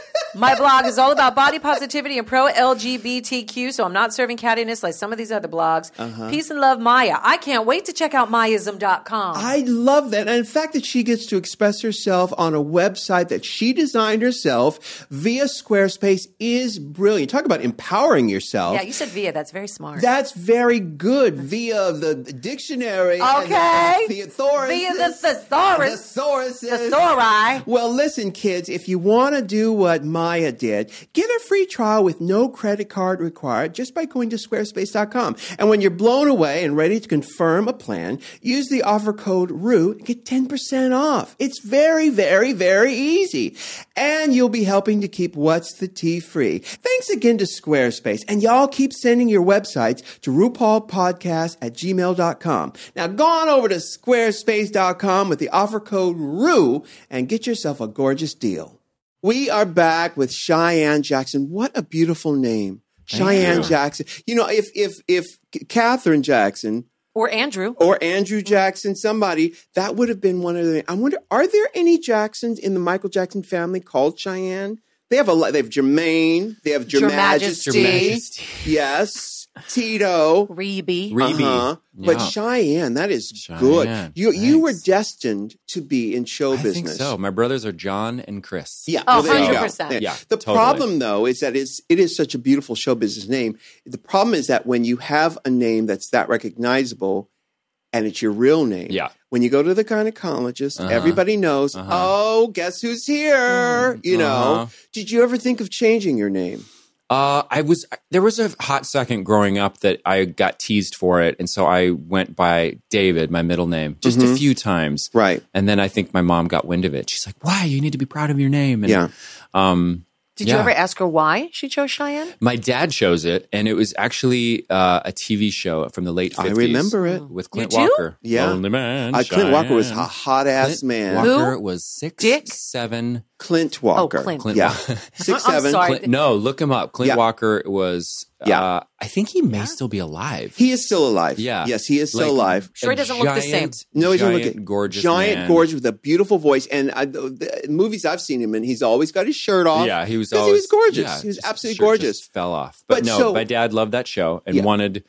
My blog is all about body positivity and pro L G B T Q, so I'm not serving cattiness like some of these other blogs. Uh-huh. Peace and love, Maya. I can't wait to check out myism dot com. I love that. And the fact that she gets to express herself on a website that she designed herself via Squarespace is brilliant. Talk about empowering yourself. Yeah, you said via. That's very smart. That's very good via the dictionary. Okay. And the, the thesaurus. Via the thesaurus. Thesauruses. Thesauri. Well, listen, kids, if you want to do what Maya did, get a free trial with no credit card required just by going to squarespace dot com. And when you're blown away and ready to confirm a plan, use the offer code R U and get ten percent off. It's very, very, very easy. And you'll be helping to keep What's the Tea free. Thanks again to Squarespace. And y'all keep sending your websites to RuPaulPodcast at gmail dot com. Now go on over to squarespace dot com with the offer code R U and get yourself a gorgeous deal. We are back with Cheyenne Jackson. What a beautiful name. Cheyenne you. Jackson. You know, if if if Catherine Jackson Or Andrew. or Andrew Jackson, somebody, that would have been one of the I wonder, are there any Jacksons in the Michael Jackson family called Cheyenne? They have a lot. They have Jermaine. They have Your Your Majesty. Majesty. Yes. Tito. Rebe. Rebe. Uh-huh. But Yeah. Cheyenne, that is Cheyenne. good. You you were Thanks. destined to be in show I think business. so. My brothers are John and Chris. Yeah. Oh, well, there you go. one hundred percent. Yeah. Yeah, The totally. problem, though, is that it's, it is such a beautiful show business name. The problem is that when you have a name that's that recognizable and it's your real name, Yeah. when you go to the gynecologist, Uh-huh. everybody knows, Uh-huh. oh, guess who's here? You know, Uh-huh. did you ever think of changing your name? Uh, I was there was a hot second growing up that I got teased for it, and so I went by David, my middle name, just a few times. Right. And then I think my mom got wind of it. She's like, "Why? You need to be proud of your name." And, Yeah. Um, Did yeah. you ever ask her why she chose Cheyenne? My dad chose it, and it was actually uh, a T V show from the late I fifties. remember it. With Clint You do? Walker. Yeah. Lonely Man. Uh, Clint Walker was a Cheyenne. hot ass Clint man. Walker Who? was six, Dick? seven. Clint Walker. Oh, Clint. Clint Yeah. Walker. Six, I'm seven. sorry. Clint, no, look him up. Clint Yeah. Walker was. Yeah. Uh, I think he may still be alive. He is still alive. Yeah. Yes, he is still Like, alive. Sure he a doesn't look the same. giant- No, he doesn't look giant, it. gorgeous, giant, man. gorgeous with a beautiful voice. And I, the movies I've seen him in, he's always got his shirt off. Yeah, he was because always he was gorgeous. yeah, he was just- absolutely shirt gorgeous. Just fell off, but, But no, so- my dad loved that show and Yeah. wanted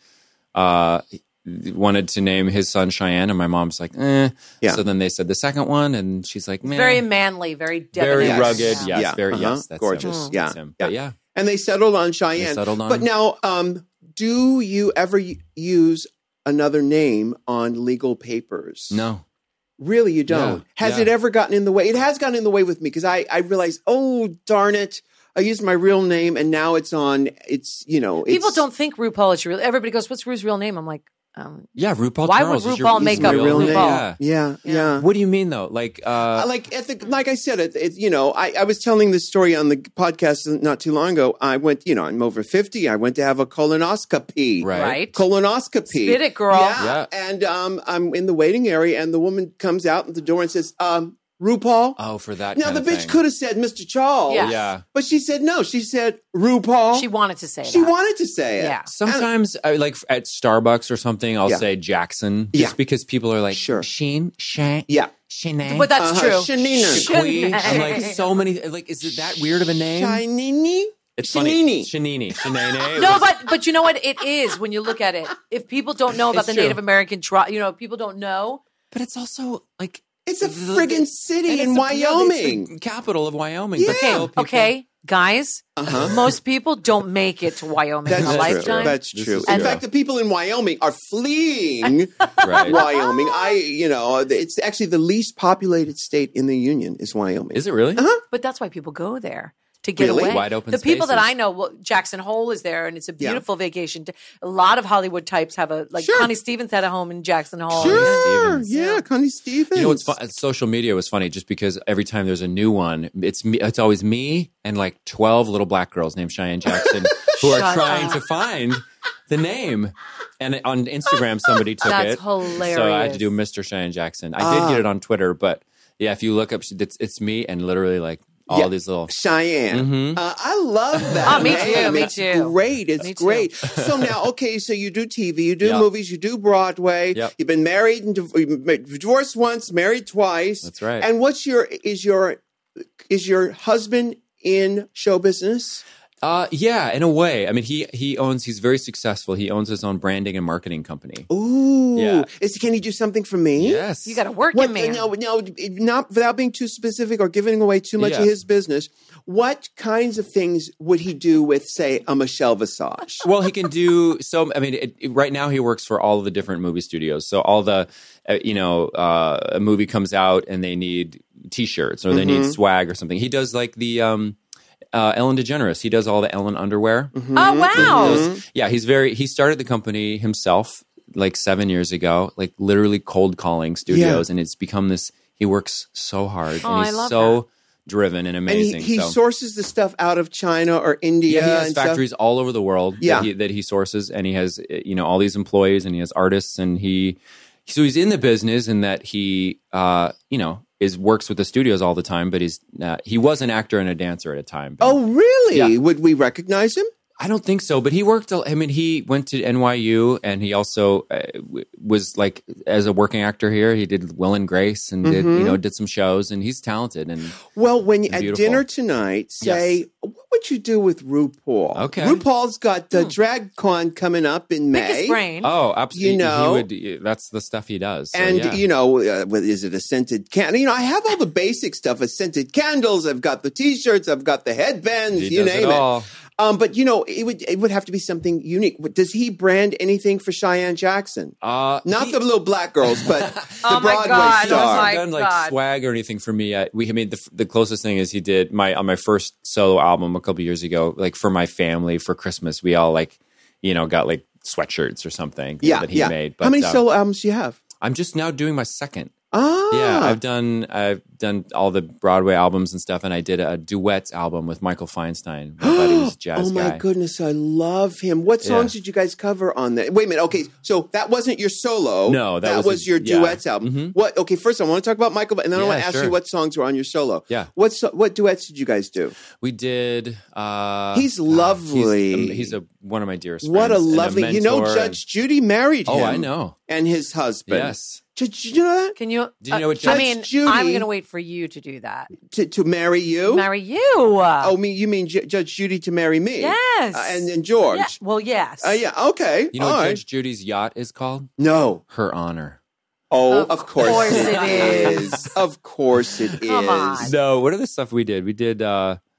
uh wanted to name his son Cheyenne, and my mom's like, eh. Yeah. So then they said the second one, and she's like, man, Very manly, very debonair. very Yes. rugged. Yes, Yeah. very Uh-huh. yes, that's Gorgeous. Him. Yeah. That's him. Yeah. But yeah, And they settled on Cheyenne. They settled on But it. now, um, do you ever y- use another name on legal papers? No. Really, you don't. Yeah, Has yeah. it ever gotten in the way? It has gotten in the way with me because I, I realized, oh, darn it. I used my real name and now it's on, it's, you know. People it's, don't think RuPaul is real. Everybody goes, "What's Ru's real name?" I'm like, um, Yeah, RuPaul Why Charles would is your- RuPaul is make my up my real name. Yeah. Yeah, yeah. What do you mean though? Like, uh, Uh, like at the, like I said, it, it, you know, I, I was telling this story on the podcast not too long ago. I went, you know, I'm over fifty. I went to have a colonoscopy. Right. right? Colonoscopy. Spit it, girl. Yeah. Yeah. And um, I'm in the waiting area, and the woman comes out at the door and says, um, RuPaul. oh, for that. Now kind the of bitch thing. could have said Mister Charles. Yeah. Yeah. But she said no. She said RuPaul. She wanted to say She that. wanted to say it. Yeah. Sometimes, I, like at Starbucks or something, I'll Yeah. say Jackson, Yeah. just because people are like, Sure. Sheen, Shane, Yeah. Shanae, But that's Uh-huh. true. Shanina. Squee. I'm Shanae. like so many. Like, is it that weird of a name? Shinini. It's Shanini. funny. Shanini. Shanae. No, but but you know what? It is when you look at it. If people don't know about It's the true. Native American tribe, you know, people don't know. But it's also like It's a the- friggin' and city it's in the- yeah, it's Wyoming. the capital of Wyoming. Yeah. But still, people- Okay, guys, Uh-huh. most people don't make it to Wyoming in That's a true. lifetime. That's This true. is In true. fact, the people in Wyoming are fleeing Right. Wyoming. I, you know, it's actually the least populated state in the union is Wyoming. Is it really? Uh-huh. But that's why people go there to get Really? away. Wide open the people that spaces. I know, well, Jackson Hole is there, and it's a Yeah. beautiful vacation. A lot of Hollywood types have a like. Sure. Connie Stevens had a home in Jackson Hole. Sure. Stevens. Yeah, Connie Stevens. You know what's fun? Social media was funny just because every time there's a new one, it's me, it's always me and like twelve little black girls named Cheyenne Jackson who are Shut trying up. to find the name. And on Instagram, somebody took That's it. hilarious. So I had to do Mister Cheyenne Jackson. I did Ah. get it on Twitter, but yeah, if you look up, it's, it's me and literally like all Yeah. these little. Cheyenne. Mhm. Uh, I love that. Oh, me name. too, me It's too. great. It's Me too. great. So now, okay, so you do T V, you do Yep. movies, you do Broadway. Yep. You've been married and div- you've been divorced once, married twice. That's right. And what's your is your is your husband in show business? Uh, yeah, in a way. I mean, he he owns. He's very successful. He owns his own branding and marketing company. Ooh, Yeah. Is can he do something for me? Yes, You got to work What, it, man. no, no, not without being too specific or giving away too much Yeah. of his business. What kinds of things would he do with, say, a Michelle Visage? Well, he can do so. I mean, it, it- right now he works for all of the different movie studios. So all the, uh, you know, uh, a movie comes out and they need T-shirts or they need Mm-hmm. swag or something. He does like the um, uh, Ellen DeGeneres. He does all the Ellen underwear. Mm-hmm. oh wow! Those- yeah, he's very. He started the company himself like seven years ago, like literally cold calling studios, and it's become this. He works so hard, Oh, and I he's love so driven and And he, amazing. he so. sources the stuff out of China or India. Yeah, he has and factories stuff. all over the world Yeah. that, he, that he sources, and he has uh, you know all these employees, and he has artists, and he so he's in the business in that he uh, you know is works with the studios all the time, but he's uh, he was an actor and a dancer at a time. But Oh, really? Yeah. Would we recognize him? I don't think so, but he worked. I mean, he went to N Y U, and he also uh, w- was like as a working actor here. He did Will and Grace, and did Mm-hmm. you know did some shows, and he's talented. And Well, when you, at Beautiful. dinner tonight, say, Yes. what would you do with RuPaul? Okay. RuPaul's got the Drag Con coming up in Pick his May. brain. oh, absolutely, You know- he would. That's the stuff he does. So, And yeah. you know, uh, what- is it a scented candle? You know, I have all the basic stuff: a scented candles. I've got the T-shirts. I've got the headbands. He you does name it all. Um, but you know, it would it would have to be something unique. Does he brand anything for Cheyenne Jackson? Uh, Not he- the little black girls, but the Oh my Broadway God, oh star. my- hasn't done like God. swag or anything for me. I, we, I mean, the, the closest thing is he did my on my first solo album a couple years ago. Like for my family for Christmas, we all like, you know, got like sweatshirts or something yeah, that he yeah. made. But How many uh, solo albums do you have? I'm just now doing my second. Ah, Yeah, I've done I've done all the Broadway albums and stuff, and I did a duet album with Michael Feinstein, my buddy who's a jazz oh my guy. goodness, I love him. What songs Yeah. did you guys cover on that? Wait a minute. Okay, so that wasn't your solo. No, that was was a- your yeah. duets album. Mhm. What? Okay, first I want to talk about Michael, and then I Yeah, want to ask sure. you what songs were on your solo. Yeah. What so, what duets did you guys do? We did. Uh, He's ah, lovely. He's, um, he's a one of my dearest. What a friends and lovely. You know, mentor Judge Judy married and- him. oh, I know. And his husband. Yes. Did you know that? Can you? Did you know what I Judge mean, Judy- I'm going to wait for you to do that. To to marry you? Marry you. Oh, me? You mean J- Judge Judy to marry me? Yes. Uh, and and George. Yeah. Well, yes. Uh, yeah. Okay. You know All what right. Judge Judy's yacht is called? No. Her Honor. Oh, Of of, course, course it it is. Of course it is. Come on. No, what other stuff we did? We did. uh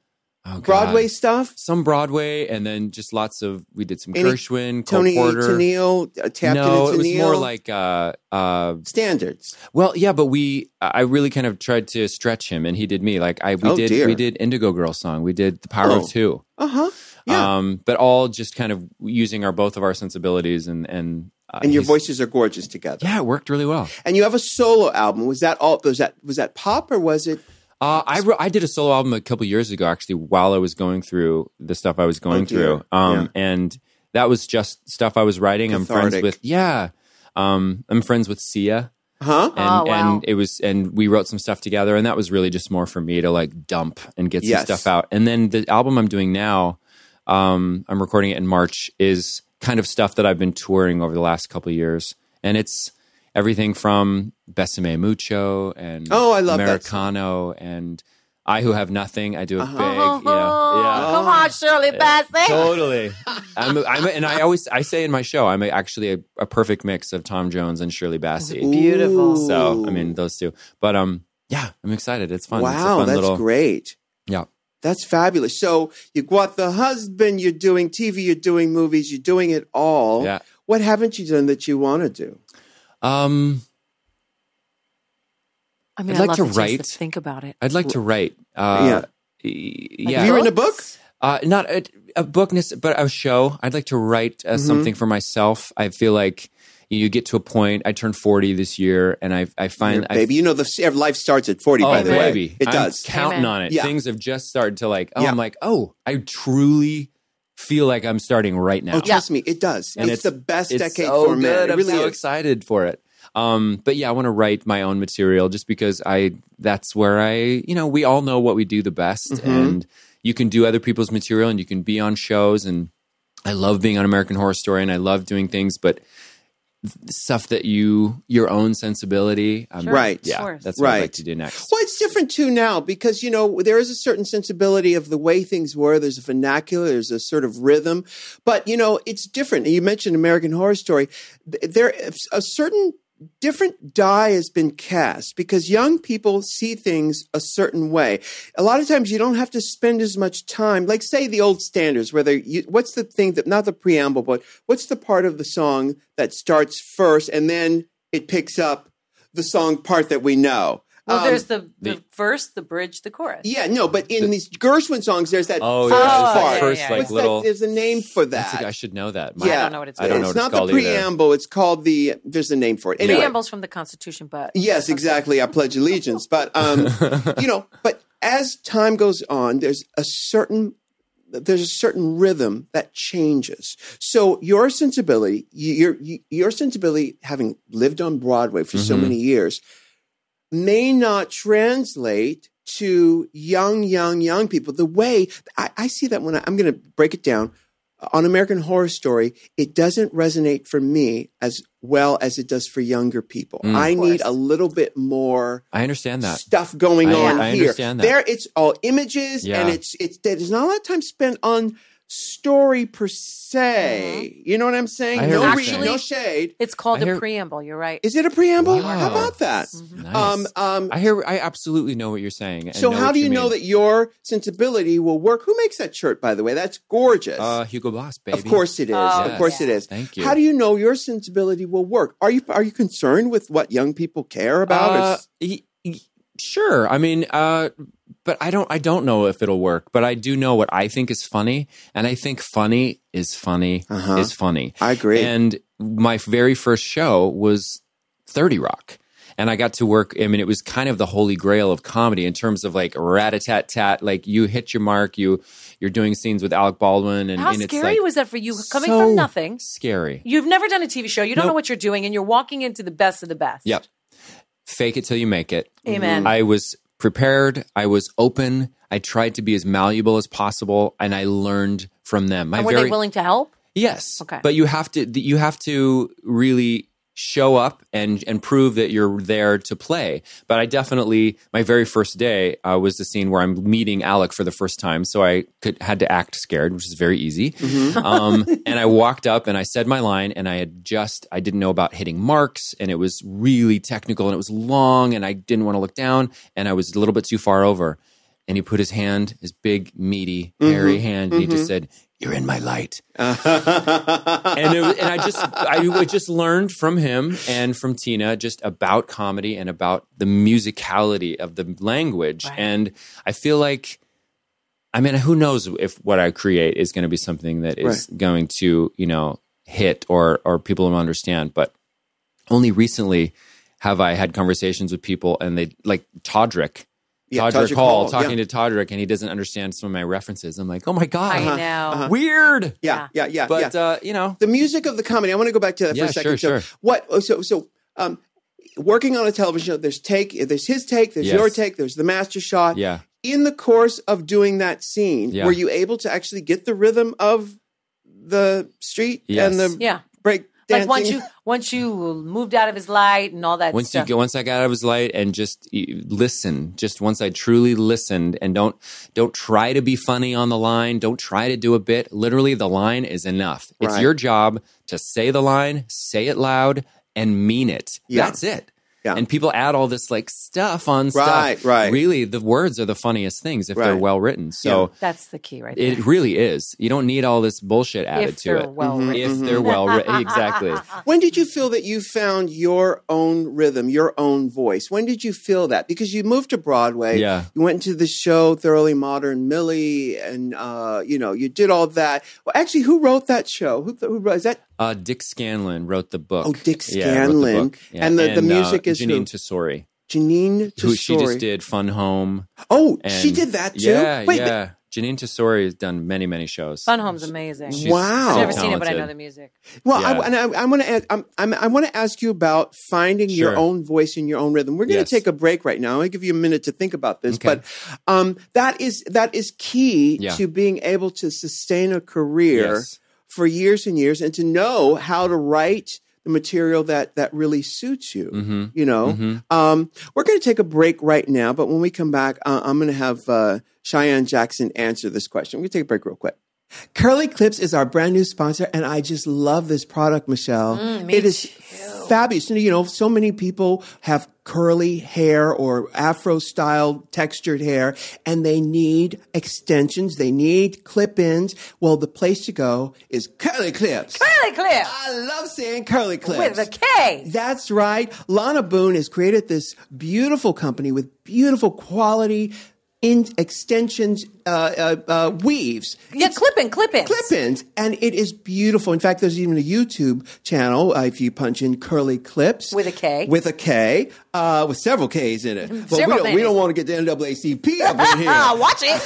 Oh, God. Broadway stuff? Some Broadway, and then just lots of, we did some Any Gershwin, Cole Tony Porter. Tennille, uh, tapped No, into it was Tennille? more like, uh, uh, standards. well, yeah, but we, I really kind of tried to stretch him, and he did me. Like, I, we Oh, did, dear. we did Indigo Girl song. We did The Power Oh. of Two. Uh-huh. Yeah. Um, but all just kind of using our, both of our sensibilities and, and, uh, and your he's- voices are gorgeous together. Yeah, it worked really well. And you have a solo album. Was that all? Was that was that pop or was it? Uh, I wrote, I did a solo album a couple years ago, actually, while I was going through the stuff I was going Oh, dear. through. Um, Yeah. and that was just stuff I was writing. I'm Cathartic. friends with, yeah. Um, I'm friends with Sia. Huh? And, Oh, wow. and it was, and we wrote some stuff together, and that was really just more for me to like dump and get some Yes. stuff out. And then the album I'm doing now, um, I'm recording it in March, is kind of stuff that I've been touring over the last couple of years, and it's everything from Besame Mucho and Oh, I love that Americano and I Who Have Nothing. I do a Uh-huh. big, Oh, you know, yeah. Come on, Shirley Bassey. Totally. I'm, a, I'm a, and I always I say in my show I'm a, actually a, a perfect mix of Tom Jones and Shirley Bassey. Beautiful. Ooh. So I mean those two. But um, yeah, I'm excited. It's fun. It's a Wow, fun that's little, great. Yeah. That's fabulous. So you got the husband, you're doing T V, you're doing movies, you're doing it all. Yeah. What haven't you done that you want to do? Um, I mean, I'd I like love to the chance write. think about it. I'd like to write. Uh, yeah. Yeah. Have you written a book? Books? Uh, not a, a book, necess- but a show. I'd like to write uh, Mm-hmm. something for myself. I feel like you get to a point. I turned forty this year, and I I find I, Baby, you know, the life starts at forty, oh by the baby, way. It I'm does. counting Amen. on it. Yeah. Things have just started to like. Oh, Yeah. I'm like, oh, I truly feel like I'm starting right now. Oh, trust me, it does. And it's, the best it's decade so for men. good. It I'm really so is. excited for it. Um, but yeah, I want to write my own material just because I that's where I, you know, we all know what we do the best, Mm-hmm. and you can do other people's material and you can be on shows, and I love being on American Horror Story and I love doing things, but stuff that you your own sensibility, um, Sure. Right. Yeah, Of course. that's what I'd Right. like to do next. Well, it's different too now because, you know, there is a certain sensibility of the way things were. There's a vernacular, there's a sort of rhythm, but, you know, it's different. You mentioned American Horror Story. There, a certain different die has been cast because young people see things a certain way. A lot of times you don't have to spend as much time, like say the old standards, where you, what's the thing that, not the preamble, but what's the part of the song that starts first and then it picks up the song part that we know? Well, Um, there's the, the, the- verse, the bridge, the chorus. Yeah, no, but in these Gershwin songs, there's that Oh, first yeah, Oh, it's that part. yeah, first yeah, like What's that? little. There's a name for That's that. a- I should know that. Yeah. I don't know what it's I don't know it's what not it's called the either. preamble. It's called the. There's a name for it. Anyway, Preambles from the Constitution, but yes, exactly. I pledge allegiance, but um, you know, but as time goes on, there's a certain there's a certain rhythm that changes. So your sensibility, your your sensibility, having lived on Broadway for so Mhm. many years, may not translate to young, young, young people the way I, I see that when I, I'm going to break it down on American Horror Story. It doesn't resonate for me as well as it does for younger people. Mm. I Of need course. a little bit more I understand that. stuff going I- on I here. understand that. There, it's all images, Yeah. and it's it's there's not a lot of time spent on story per se. You know what I'm saying? I hear No, what re- you're no saying. shade. it's called I a hear- preamble. You're right. Is it a preamble? Wow. How about that? Nice. Um, um, I hear. I absolutely know what you're saying. and so know how what do you know mean. that your sensibility will work? Who makes that shirt, by the way? That's gorgeous. Uh, Hugo Boss, baby. of course it is. Oh, of course yeah. it is. Thank you. How do you know your sensibility will work? Are you are you concerned with what young people care about? Or Uh, s- y- y- sure. I mean, uh, but I don't. I don't know if it'll work. But I do know what I think is funny, and I think funny is funny Uh-huh. is funny. I agree. And my very first show was thirty Rock. And I got to work. I mean, it was kind of the holy grail of comedy in terms of like rat-a-tat-tat. Like you hit your mark. You you're doing scenes with Alec Baldwin, and, How and it's scary like was that for you coming so from nothing? Scary. You've never done a T V show. You don't know Nope. what you're doing, and you're walking into the best of the best. Yep. Fake it till you make it. Amen. I was prepared. I was open. I tried to be as malleable as possible, and I learned from them. My and were very they willing to help? yes, Okay. but you have to you have to really show up and and prove that you're there to play. But I definitely my very first day uh, was the scene where I'm meeting Alec for the first time, so I could had to act scared, which is very easy. Um, and I walked up and I said my line, and I had just I didn't know about hitting marks, and it was really technical, and it was long, and I didn't want to look down, and I was a little bit too far over. and he put his hand, his big, meaty, hairy mm-hmm. hand, and mm-hmm. he just said, "You're in my light." and, it, and I just, I just learned from him and from Tina just about comedy and about the musicality of the language. Right. And I feel like, I mean, who knows if what I create is going to be something that is right. going to, you know, hit or or people will understand. But only recently have I had conversations with people, and they like Todrick. Yeah, Todrick, Todrick Hall, Hall talking yeah. to Todrick, and he doesn't understand some of my references. I'm like, oh my God. I know. Uh-huh. Weird. Yeah, yeah, yeah. But, yeah. Uh, you know. The music of the comedy, I want to go back to that yeah, for a second. Sure, so sure. What, so, so, um, working on a television show, there's take, there's his take, there's yes. your take, there's the master shot. Yeah. In the course of doing that scene, yeah. were you able to actually get the rhythm of the street yes. and the yeah. break dancing? Like once you once you moved out of his light and all that once stuff. You, once I got out of his light and just listen, just once I truly listened, and don't don't try to be funny on the line, don't try to do a bit. Literally, the line is enough. It's right. your job to say the line, say it loud, and mean it. Yeah. That's it. Yeah. And people add all this like stuff on stuff. Right, right. Really, the words are the funniest things if right. they're well written. So yeah. that's the key, right there. It really is. You don't need all this bullshit added if to they're it. Well mm-hmm, written. If mm-hmm. they're well written, exactly. When did you feel that you found your own rhythm, your own voice? When did you feel that? Because you moved to Broadway. Yeah. You went into the show Thoroughly Modern Millie, and uh, you know you did all that. Well, actually, who wrote that show? Who, who wrote? Is that? Uh, Dick Scanlon wrote the book. Oh, Dick Yeah, Scanlon. wrote the book. Yeah. And the, and the music uh, is Janine who? Tesori. Janine Tesori. Who she just did Fun Home. Oh, and she did that too? Yeah, Wait, yeah. Janine Tesori has done many, many shows. Fun Home's amazing. She's Wow. I've so never seen it, but I talented. know the music. Well, Yeah. I, and I, I want to I'm, I'm, I want to ask you about finding your Sure. own voice and your own rhythm. We're going to Yes. take a break right now. I'll give you a minute to think about this, Okay. but um, that is that is key Yeah. to being able to sustain a career Yes. for years and years, and to know how to write the material that that really suits you. Mm-hmm. You know, Mm-hmm. um, we're going to take a break right now, but when we come back, uh, I'm going to have uh, Cheyenne Jackson answer this question. We're going to take a break real quick. Curly Clips is our brand new sponsor, and I just love this product, Michelle. Mm, me it is too. fabulous. You know, so many people have curly hair or Afro-style textured hair, and they need extensions. They need clip-ins. Well, the place to go is Curly Clips. Curly Clips I love saying Curly Clips. with a K. That's right. Lana Boone has created this beautiful company with beautiful quality in extensions, uh, uh, uh, weaves. Yeah, clip-in, clip-ins. Clip-ins, and it is beautiful. In fact, there's even a YouTube channel uh, if you punch in Curly Clips With a K. with a K, uh, with several K's in it. But we Several don't, we Ks. don't want to get the N double A C P up in here. Watch it.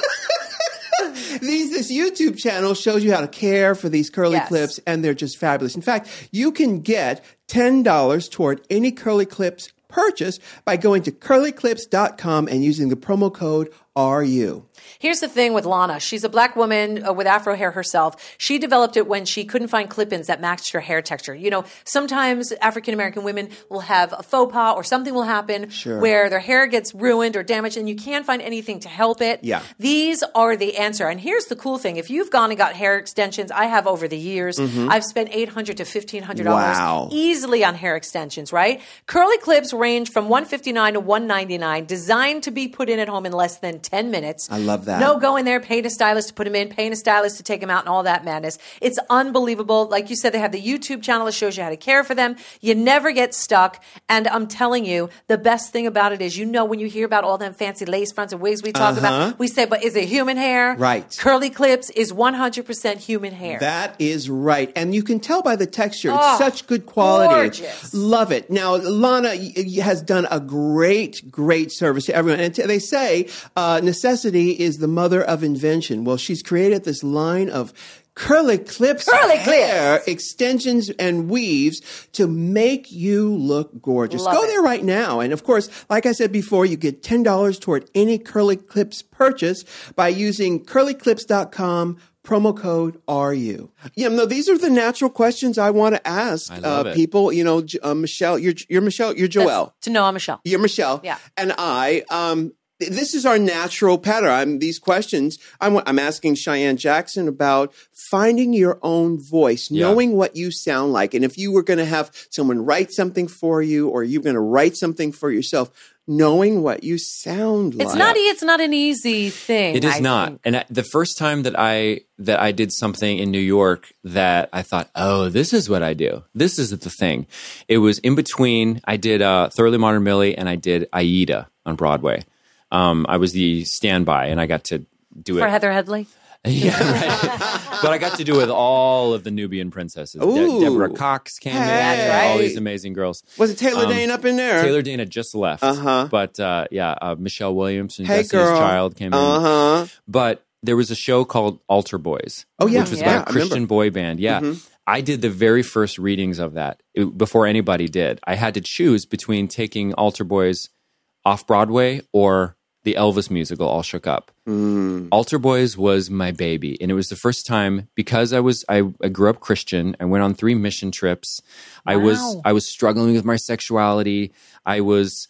These, this YouTube channel shows you how to care for these curly Yes. clips, and they're just fabulous. In fact, you can get ten dollars toward any Curly Clips purchase by going to curly clips dot com and using the promo code R U. Here's the thing with Lana. She's a black woman uh, with Afro hair herself. She developed it when she couldn't find clip-ins that matched her hair texture. You know, sometimes African-American women will have a faux pas or something will happen Sure. where their hair gets ruined or damaged and you can't find anything to help it. Yeah. These are the answer. And here's the cool thing. If you've gone and got hair extensions, I have over the years, I've spent eight hundred dollars to fifteen hundred dollars Wow. easily on hair extensions, right? Curly clips range from one hundred fifty-nine dollars to one hundred ninety-nine dollars, designed to be put in at home in less than ten minutes. I love that. No going there, paying a stylist to put them in, paying a stylist to take them out, and all that madness. It's unbelievable. Like you said, they have the YouTube channel that shows you how to care for them. You never get stuck. And I'm telling you, the best thing about it is, you know, when you hear about all them fancy lace fronts and wigs we talk Uh-huh. about, we say, but is it human hair? Right. Curly clips is one hundred percent human hair. That is right. And you can tell by the texture. Oh, it's such good quality. gorgeous. Love it. Now, Lana y- y- has done a great, great service to everyone. And t- they say uh, necessity is the mother of invention. Well, she's created this line of Curly Clips Curly hair Clips. extensions and weaves to make you look gorgeous. Love Go it. there right now. And of course, like I said before, you get ten dollars toward any Curly Clips purchase by using curly clips dot com promo code R U. Yeah, no, these are the natural questions I want to ask I love uh, it. people. You know, J- uh, Michelle, you're you're Michelle, you're Joelle. To know I'm Michelle. You're Michelle. Yeah. And I, um, th- this is our natural pattern. I'm, these questions, I'm, I'm asking Cheyenne Jackson about finding your own voice, Yeah. knowing what you sound like. And if you were going to have someone write something for you, or you're going to write something for yourself, knowing what you sound like. It's not. It's not an easy thing. It is I not. think. And I, the first time that I that I did something in New York that I thought, oh, this is what I do. This is the thing. It was in between. I did uh, Thoroughly Modern Millie and I did Aida on Broadway. Um, I was the standby, and I got to do For it Heather Headley. Yeah, right. But I got to do it with all of the Nubian princesses. De- Ooh. Deborah Cox came Hey. in, That's all right. these amazing girls. Was it Taylor Um, Dane up in there? Taylor Dane had just left, Uh-huh. but uh, yeah, uh, Michelle Williams from Hey, Destiny's girl. Child came in. Uh-huh. But there was a show called Altar Boys. Oh, yeah. Which was Yeah, about I a remember. Christian boy band. Yeah. Mhm. I did the very first readings of that it- before anybody did. I had to choose between taking Altar Boys off Broadway or the Elvis musical, All Shook Up. Mm. Altar Boys was my baby. And it was the first time, because I was, I, I grew up Christian. I went on three mission trips. I was, Wow. I was struggling with my sexuality. I was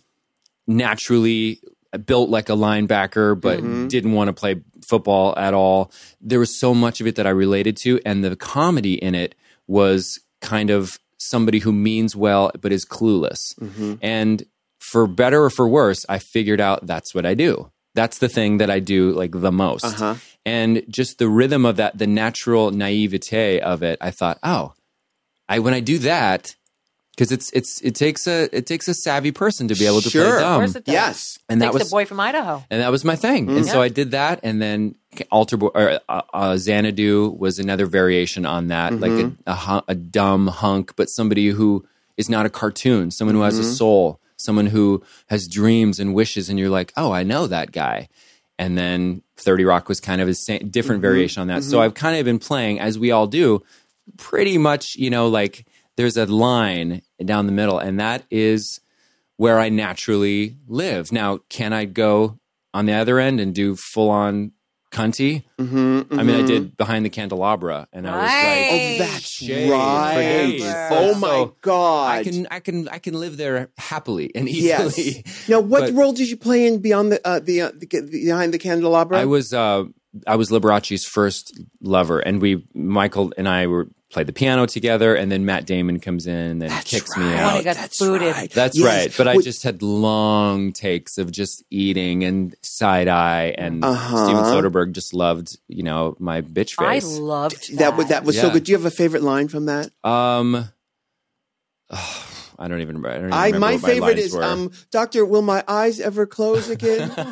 naturally built like a linebacker, but didn't want to play football at all. There was so much of it that I related to. And the comedy in it was kind of somebody who means well, but is clueless. And for better or for worse, I figured out that's what I do. That's the thing that I do like the most. Uh-huh. And just the rhythm of that, the natural naivete of it, I thought, oh, I when I do that, because it's it's it takes a it takes a savvy person to be able to Sure. play Of dumb. Of course it does. Yes. And that Takes was the boy from Idaho. and that was my thing. And so I did that, and then Altar Boy or uh, uh, Xanadu was another variation on that, like a, a hu- a dumb hunk, but somebody who is not a cartoon, someone who has a soul, someone who has dreams and wishes, and you're like, oh, I know that guy. And then thirty Rock was kind of a sa- different variation on that. So I've kind of been playing, as we all do, pretty much, you know, like there's a line down the middle, and that is where I naturally live. Now, can I go on the other end and do full on cunty? Mm-hmm, I mean, I did Behind the Candelabra, and I was Right. Oh, like, that's Shade right. for days. Oh my So God! I can, I can, I can live there happily and Yes. easily. Now, what But- role did you play in Beyond the uh, the, uh, the Behind the Candelabra? I was, uh, I was Liberace's first lover, and we, Michael and I, were played the piano together, and then Matt Damon comes in and then That's kicks right. me When out. he got That's booted. right. That's Yes. right. But I Wait, just had long takes of just eating and side eye, and Uh-huh. Steven Soderbergh just loved, you know, my bitch I face. loved that. that was that was so Yeah. good. Do you have a favorite line from that? um, oh, I don't even. I don't even I remember my what favorite lines is were. um, Doctor. Will my eyes ever close again? Of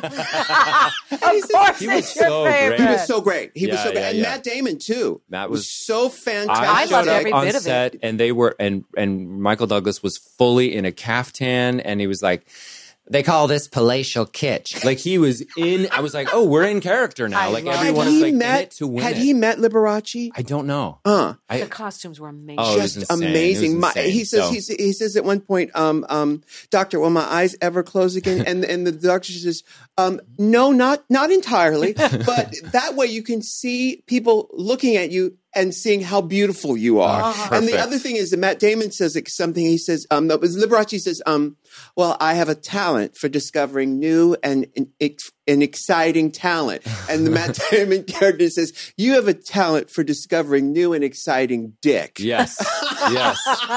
course, He was it's your so great. favorite. He was so great. He was Yeah, so great, yeah, and yeah. Matt Damon too. Matt was, was- so fantastic. I I loved showed up every on bit of it. set, and they were, and and Michael Douglas was fully in a caftan, and he was like, "They call this palatial kitsch." Like he was in. I was like, "Oh, we're in character now." I Like love had everyone he is like met? in it to win had it. he met Liberace? I don't know. Uh, I, The costumes were amazing. Oh, it was just insane. amazing. It was My, insane. he says So- he, sa- he says at one point, um, um, "Doctor, will my eyes ever close again?" And and the doctor says, um, "No, not not entirely, but that way you can see people looking at you and seeing how beautiful you are." Uh-huh. And the Perfect. other thing is that Matt Damon says like, something. He says, um, that was Liberace says, um, "Well, I have a talent for discovering new and and, ex- and exciting talent." And the Matt Damon character says, "You have a talent for discovering new and exciting dick." Yes, yes,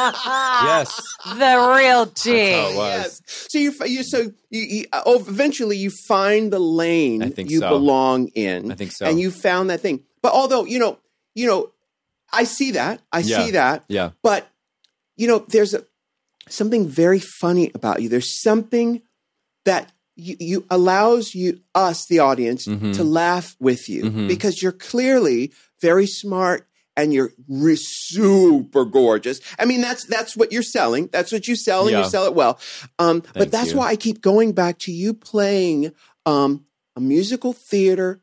yes. The real G. That's how it was. Yes. So you, you so you, you oh, eventually you find the lane I think you so. belong in. I think so. And you found that thing. But although you know, you know, I see that, I Yeah. see that. Yeah. But you know, there's a, something very funny about you. There's something that you, you allows you us the audience Mhm. to laugh with you Mhm. because you're clearly very smart and you're re- super gorgeous. I mean, that's that's what you're selling. That's what you sell, and Yeah. you sell it well. Um, but Thank that's you. why I keep going back to you playing um, a musical theater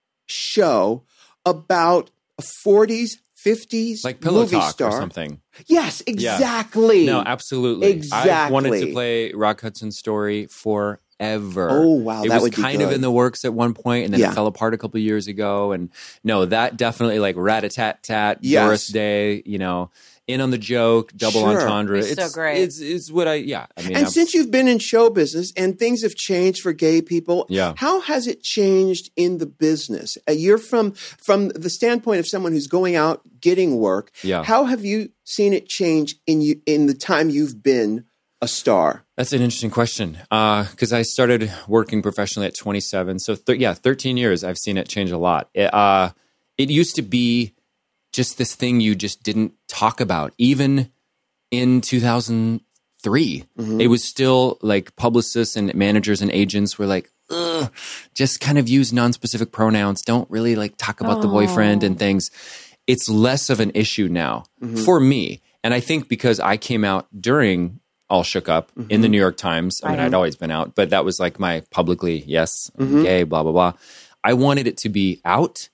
show about a forties, fifties Like Pillow movie Talk star. or something. Yes, exactly. No, absolutely. I've wanted Exactly. to play Rock Hudson's story forever. Oh, wow, It that was would be kind of good. in the works at one point, and then Yeah. it fell apart a couple years ago. And no, that definitely like Rat-a-tat-tat, Yes. Doris Day, you know, In on the Joke, Double Sure. Entendre. It's so great. It's, it's what I, yeah. I mean, And I'm- since you've been in show business and things have changed for gay people, Yeah. how has it changed in the business? Uh, you're from from the standpoint of someone who's going out getting work. Yeah. How have you seen it change in you in the time you've been a star? That's an interesting question. Because uh, I started working professionally at twenty-seven. So, th- yeah, thirteen years, I've seen it change a lot. It, uh, it used to be just this thing you just didn't talk about. Even in two thousand three, mm-hmm. it was still like publicists and managers and agents were like, ugh, just kind of use non-specific pronouns. Don't really like talk about oh. the boyfriend and things. It's less of an issue now mm-hmm. for me. And I think because I came out during All Shook Up mm-hmm. in the New York Times. I mean, I'd always been out, but that was like my publicly, yes, I'm mm-hmm. gay, blah, blah, blah. I wanted it to be out.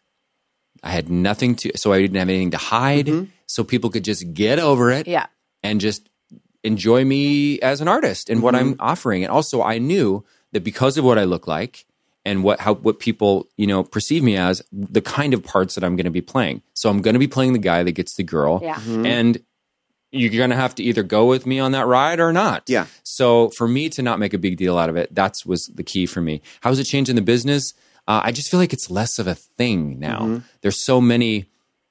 I had nothing to, so I didn't have anything to hide. Mm-hmm. So people could just get over it yeah. and just enjoy me as an artist and mm-hmm. what I'm offering. And also I knew that because of what I look like and what how what people, you know, perceive me as, the kind of parts that I'm going to be playing. So I'm going to be playing the guy that gets the girl. Yeah. Mm-hmm. And you're going to have to either go with me on that ride or not. Yeah. So for me to not make a big deal out of it, that was the key for me. How's it changing the business? Uh, I just feel like it's less of a thing now. Mm-hmm. There's so many,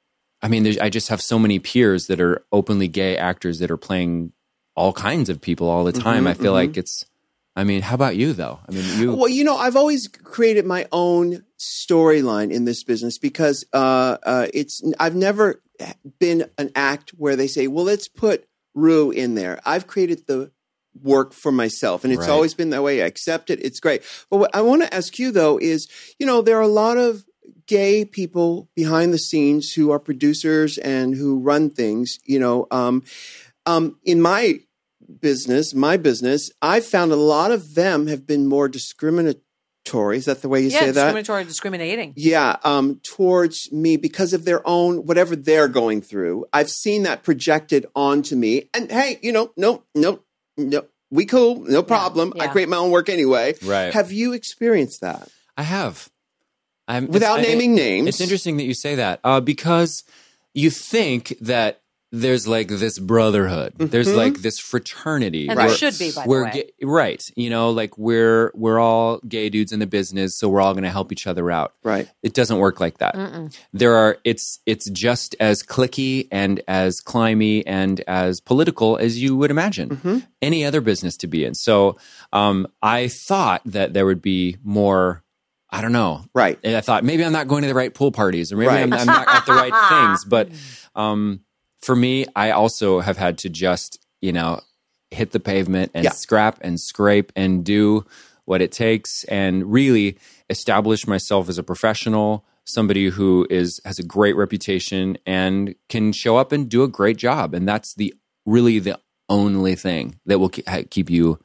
I mean, I just have so many peers that are openly gay actors that are playing all kinds of people all the time. Mm-hmm, I feel mm-hmm. like it's, I mean, how about you though? I mean, you. Well, you know, I've always created my own storyline in this business because uh, uh, it's, I've never been an act where they say, well, let's put Rue in there. I've created the work for myself and it's right. always been that way. I accept it. It's great. But what I want to ask you though is, you know, there are a lot of gay people behind the scenes who are producers and who run things, you know, um, um, in my business, my business, I've found a lot of them have been more discriminatory. Is that the way you yeah, say that? Discriminatory, discriminating. Yeah, um, towards me because of their own, whatever they're going through. I've seen that projected onto me. And hey, you know, no, no, no, we cool, no problem. Yeah, yeah. I create my own work anyway. Right. Have you experienced that? I have. I'm, Without naming I, names. It's interesting that you say that uh, because you think that there's like this brotherhood. Mm-hmm. There's like this fraternity. And there should be, by the way. Ga- right. You know, like we're we're all gay dudes in the business, so we're all going to help each other out. Right. It doesn't work like that. Mm-mm. There are it's it's just as cliquey and as climby and as political as you would imagine mm-hmm. any other business to be in. So um, I thought that there would be more, I don't know. Right. And I thought maybe I'm not going to the right pool parties or maybe right. I'm, I'm not at the right things. But um for me, I also have had to just, you know, hit the pavement and yeah. scrap and scrape and do what it takes and really establish myself as a professional, somebody who is has a great reputation and can show up and do a great job. And that's the really the only thing that will keep you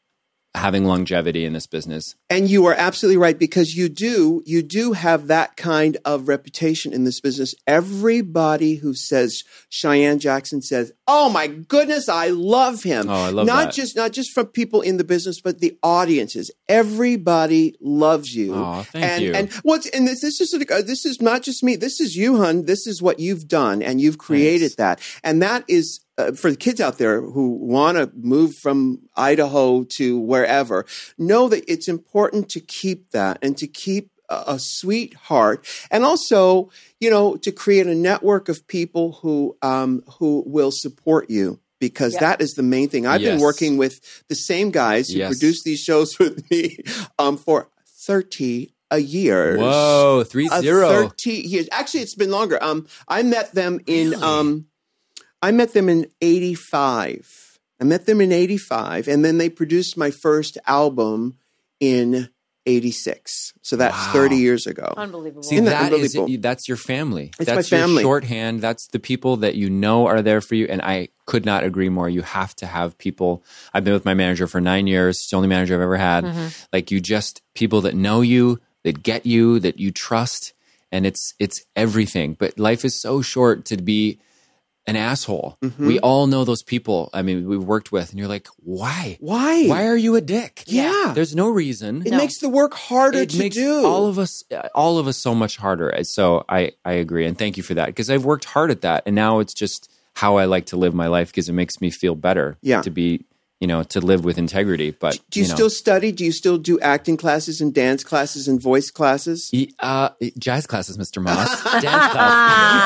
having longevity in this business. And you are absolutely right because you do, you do have that kind of reputation in this business. Everybody who says Cheyenne Jackson says, "Oh my goodness, I love him." Oh, I love not that. just not just from people in the business, but the audiences. Everybody loves you. Oh, thank and, you. And what's and this this is this is not just me. This is you, hun. This is what you've done, and you've created Thanks. that. And that is. Uh, for the kids out there who want to move from Idaho to wherever, know that it's important to keep that and to keep a, a sweet heart. And also, you know, to create a network of people who um, who will support you. Because yep. that is the main thing. I've yes. been working with the same guys who yes. produce these shows with me um, for thirty a year. Whoa, three zero. thirty years. Actually, it's been longer. Um, I met them in... Really? Um, I met them in eighty-five. I met them in eighty-five, and then they produced my first album in eighty-six. So that's wow. thirty years ago. Unbelievable. See, Isn't that that is unbelievable? that's your family. It's that's my family. Your shorthand. That's the people that you know are there for you. And I could not agree more. You have to have people. I've been with my manager for nine years. It's the only manager I've ever had. Mm-hmm. Like you just people that know you, that get you, that you trust, and it's it's everything. But life is so short to be an asshole. Mm-hmm. We all know those people. I mean, we've worked with, and you're like, why? Why? Why are you a dick? Yeah. There's no reason. It no. makes the work harder it to makes do. all of us, all of us so much harder. So I, I agree. And thank you for that. Because I've worked hard at that. And now it's just how I like to live my life because it makes me feel better yeah. to be, you know, to live with integrity. But do you, you know, still study? Do you still do acting classes and dance classes and voice classes? Uh, jazz classes, Mister Moss. Dance classes.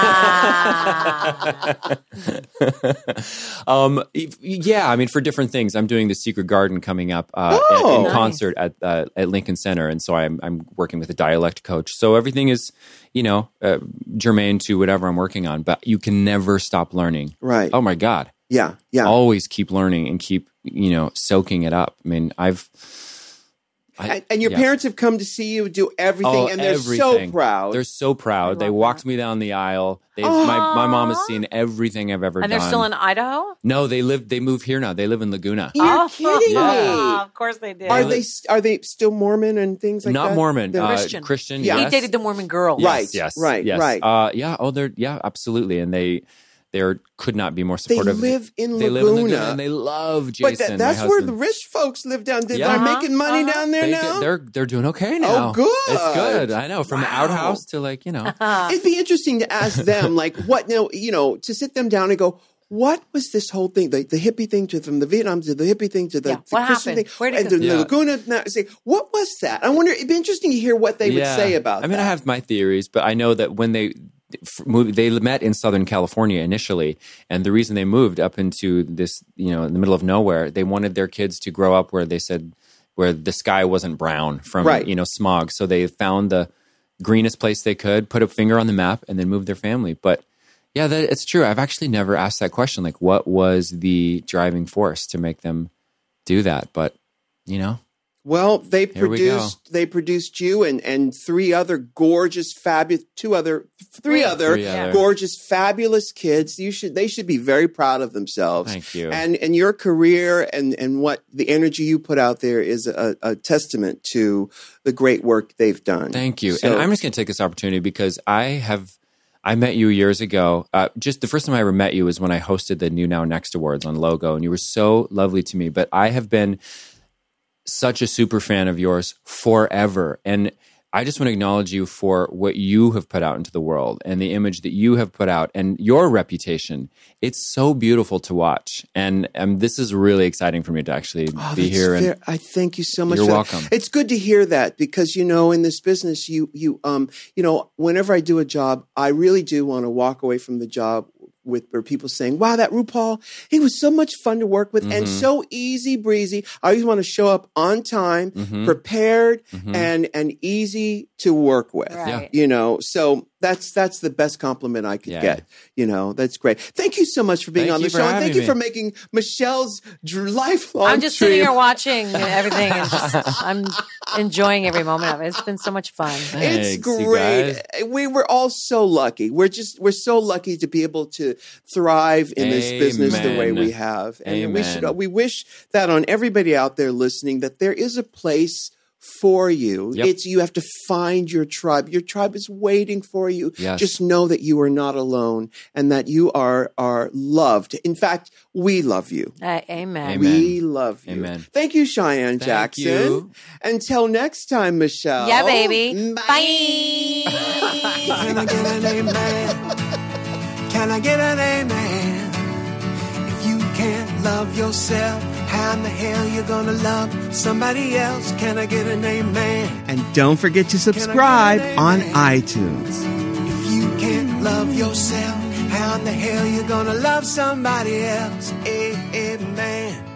um, yeah, I mean, for different things. I'm doing the Secret Garden coming up uh, Oh. in Nice. concert at uh, at Lincoln Center, and so I'm I'm working with a dialect coach. So everything is, you know, uh, germane to whatever I'm working on. But you can never stop learning. Right. Oh my God. Yeah. Yeah. Always keep learning and keep, you know, soaking it up. I mean, I've. I- and, and your yeah. parents have come to see you do everything, Oh, and they're everything. so proud. They're so proud. They love walked that. me down the aisle. They've, my my mom has seen everything I've ever And done. they're still in Idaho? No, they live. They move here now. They live in Laguna. You're Oh, kidding Yeah. me. Of course they did. Are they are they still Mormon and things like Not that? Mormon. They're- Uh, Christian. Christian. Yeah. He Yes. dated the Mormon girl. Yes, Right, Yes. right, Yes. right. Uh, yeah. Oh, they're yeah, absolutely. And they they could not be more they supportive. live in They Laguna. live in Laguna, and they love Jason. but that, that's my where the husband. rich folks live down there. Yeah. They're making money Uh-huh. down there They now. do- they're they're doing okay now. Oh, good. It's good. I know. From the Wow. outhouse to like you know. It'd be interesting to ask them, like, what now, you know, to sit them down and go, what was this whole thing, the, the hippie thing to from the Vietnam to the hippie thing to the, Yeah. the What Christian happened? thing, Where did and it the, go? the Yeah. Laguna? Now, say, what was that? I wonder. It'd be interesting to hear what they would say about I mean, that. I have my theories, but I know that when they f- moved, they met in Southern California initially, and the reason they moved up into this, you know, in the middle of nowhere, they wanted their kids to grow up where they said where the sky wasn't brown from Right. you know smog. So they found the greenest place they could, put a finger on the map, and then moved their family. But yeah, that, it's true. I've actually never asked that question. Like, what was the driving force to make them do that? But you know. Well, they Here we produced they produced you and and three other gorgeous, fabulous, two other, three Three. other Three other. gorgeous, fabulous kids. You should they should be very proud of themselves. Thank you. And and your career and and what the energy you put out there is a, a testament to the great work they've done. Thank you. So- and I'm just going to take this opportunity because I have, I met you years ago. Uh, just the first time I ever met you was when I hosted the New Now Next Awards on Logo, and you were so lovely to me. But I have been such a super fan of yours forever. And I just want to acknowledge you for what you have put out into the world and the image that you have put out and your reputation. It's so beautiful to watch. And um, this is really exciting for me to actually Oh, be that's here. And fair. I thank you so much. You're for that. welcome. It's good to hear that because you know, in this business, you you um you know, whenever I do a job, I really do want to walk away from the job with where people saying, "Wow, that RuPaul, he was so much fun to work with and Mm-hmm. so easy breezy." I always want to show up on time, Mhm. prepared, Mhm. and and easy to work with. Right. You know, so that's that's the best compliment I could Yeah. get. You know, that's great. Thank you so much for being Thank on the you for show, and thank having you me. for making Michelle's dr- lifelong. I'm just dream sitting here watching everything and just I'm enjoying every moment of it. It's been so much fun. It's Thanks, you great. guys. We were all so lucky. We're just we're so lucky to be able to thrive in this business the way Amen. we have. And we should Amen. we wish that on everybody out there listening that there is a place for you. Yep. It's you have to find your tribe. Your tribe is waiting for you. Yes. Just know that you are not alone and that you are are loved. In fact, we love you. Uh, amen. Amen. We love you. Amen. Thank you, Cheyenne Thank Jackson. you. Until next time, Michelle. Yeah, baby. Bye. Can I get an amen? Can I get an amen? If you can't love yourself, how in the hell you gonna love somebody else? Can I get an amen? And don't forget to subscribe on iTunes. If you can't love yourself, how in the hell you gonna love somebody else? Amen.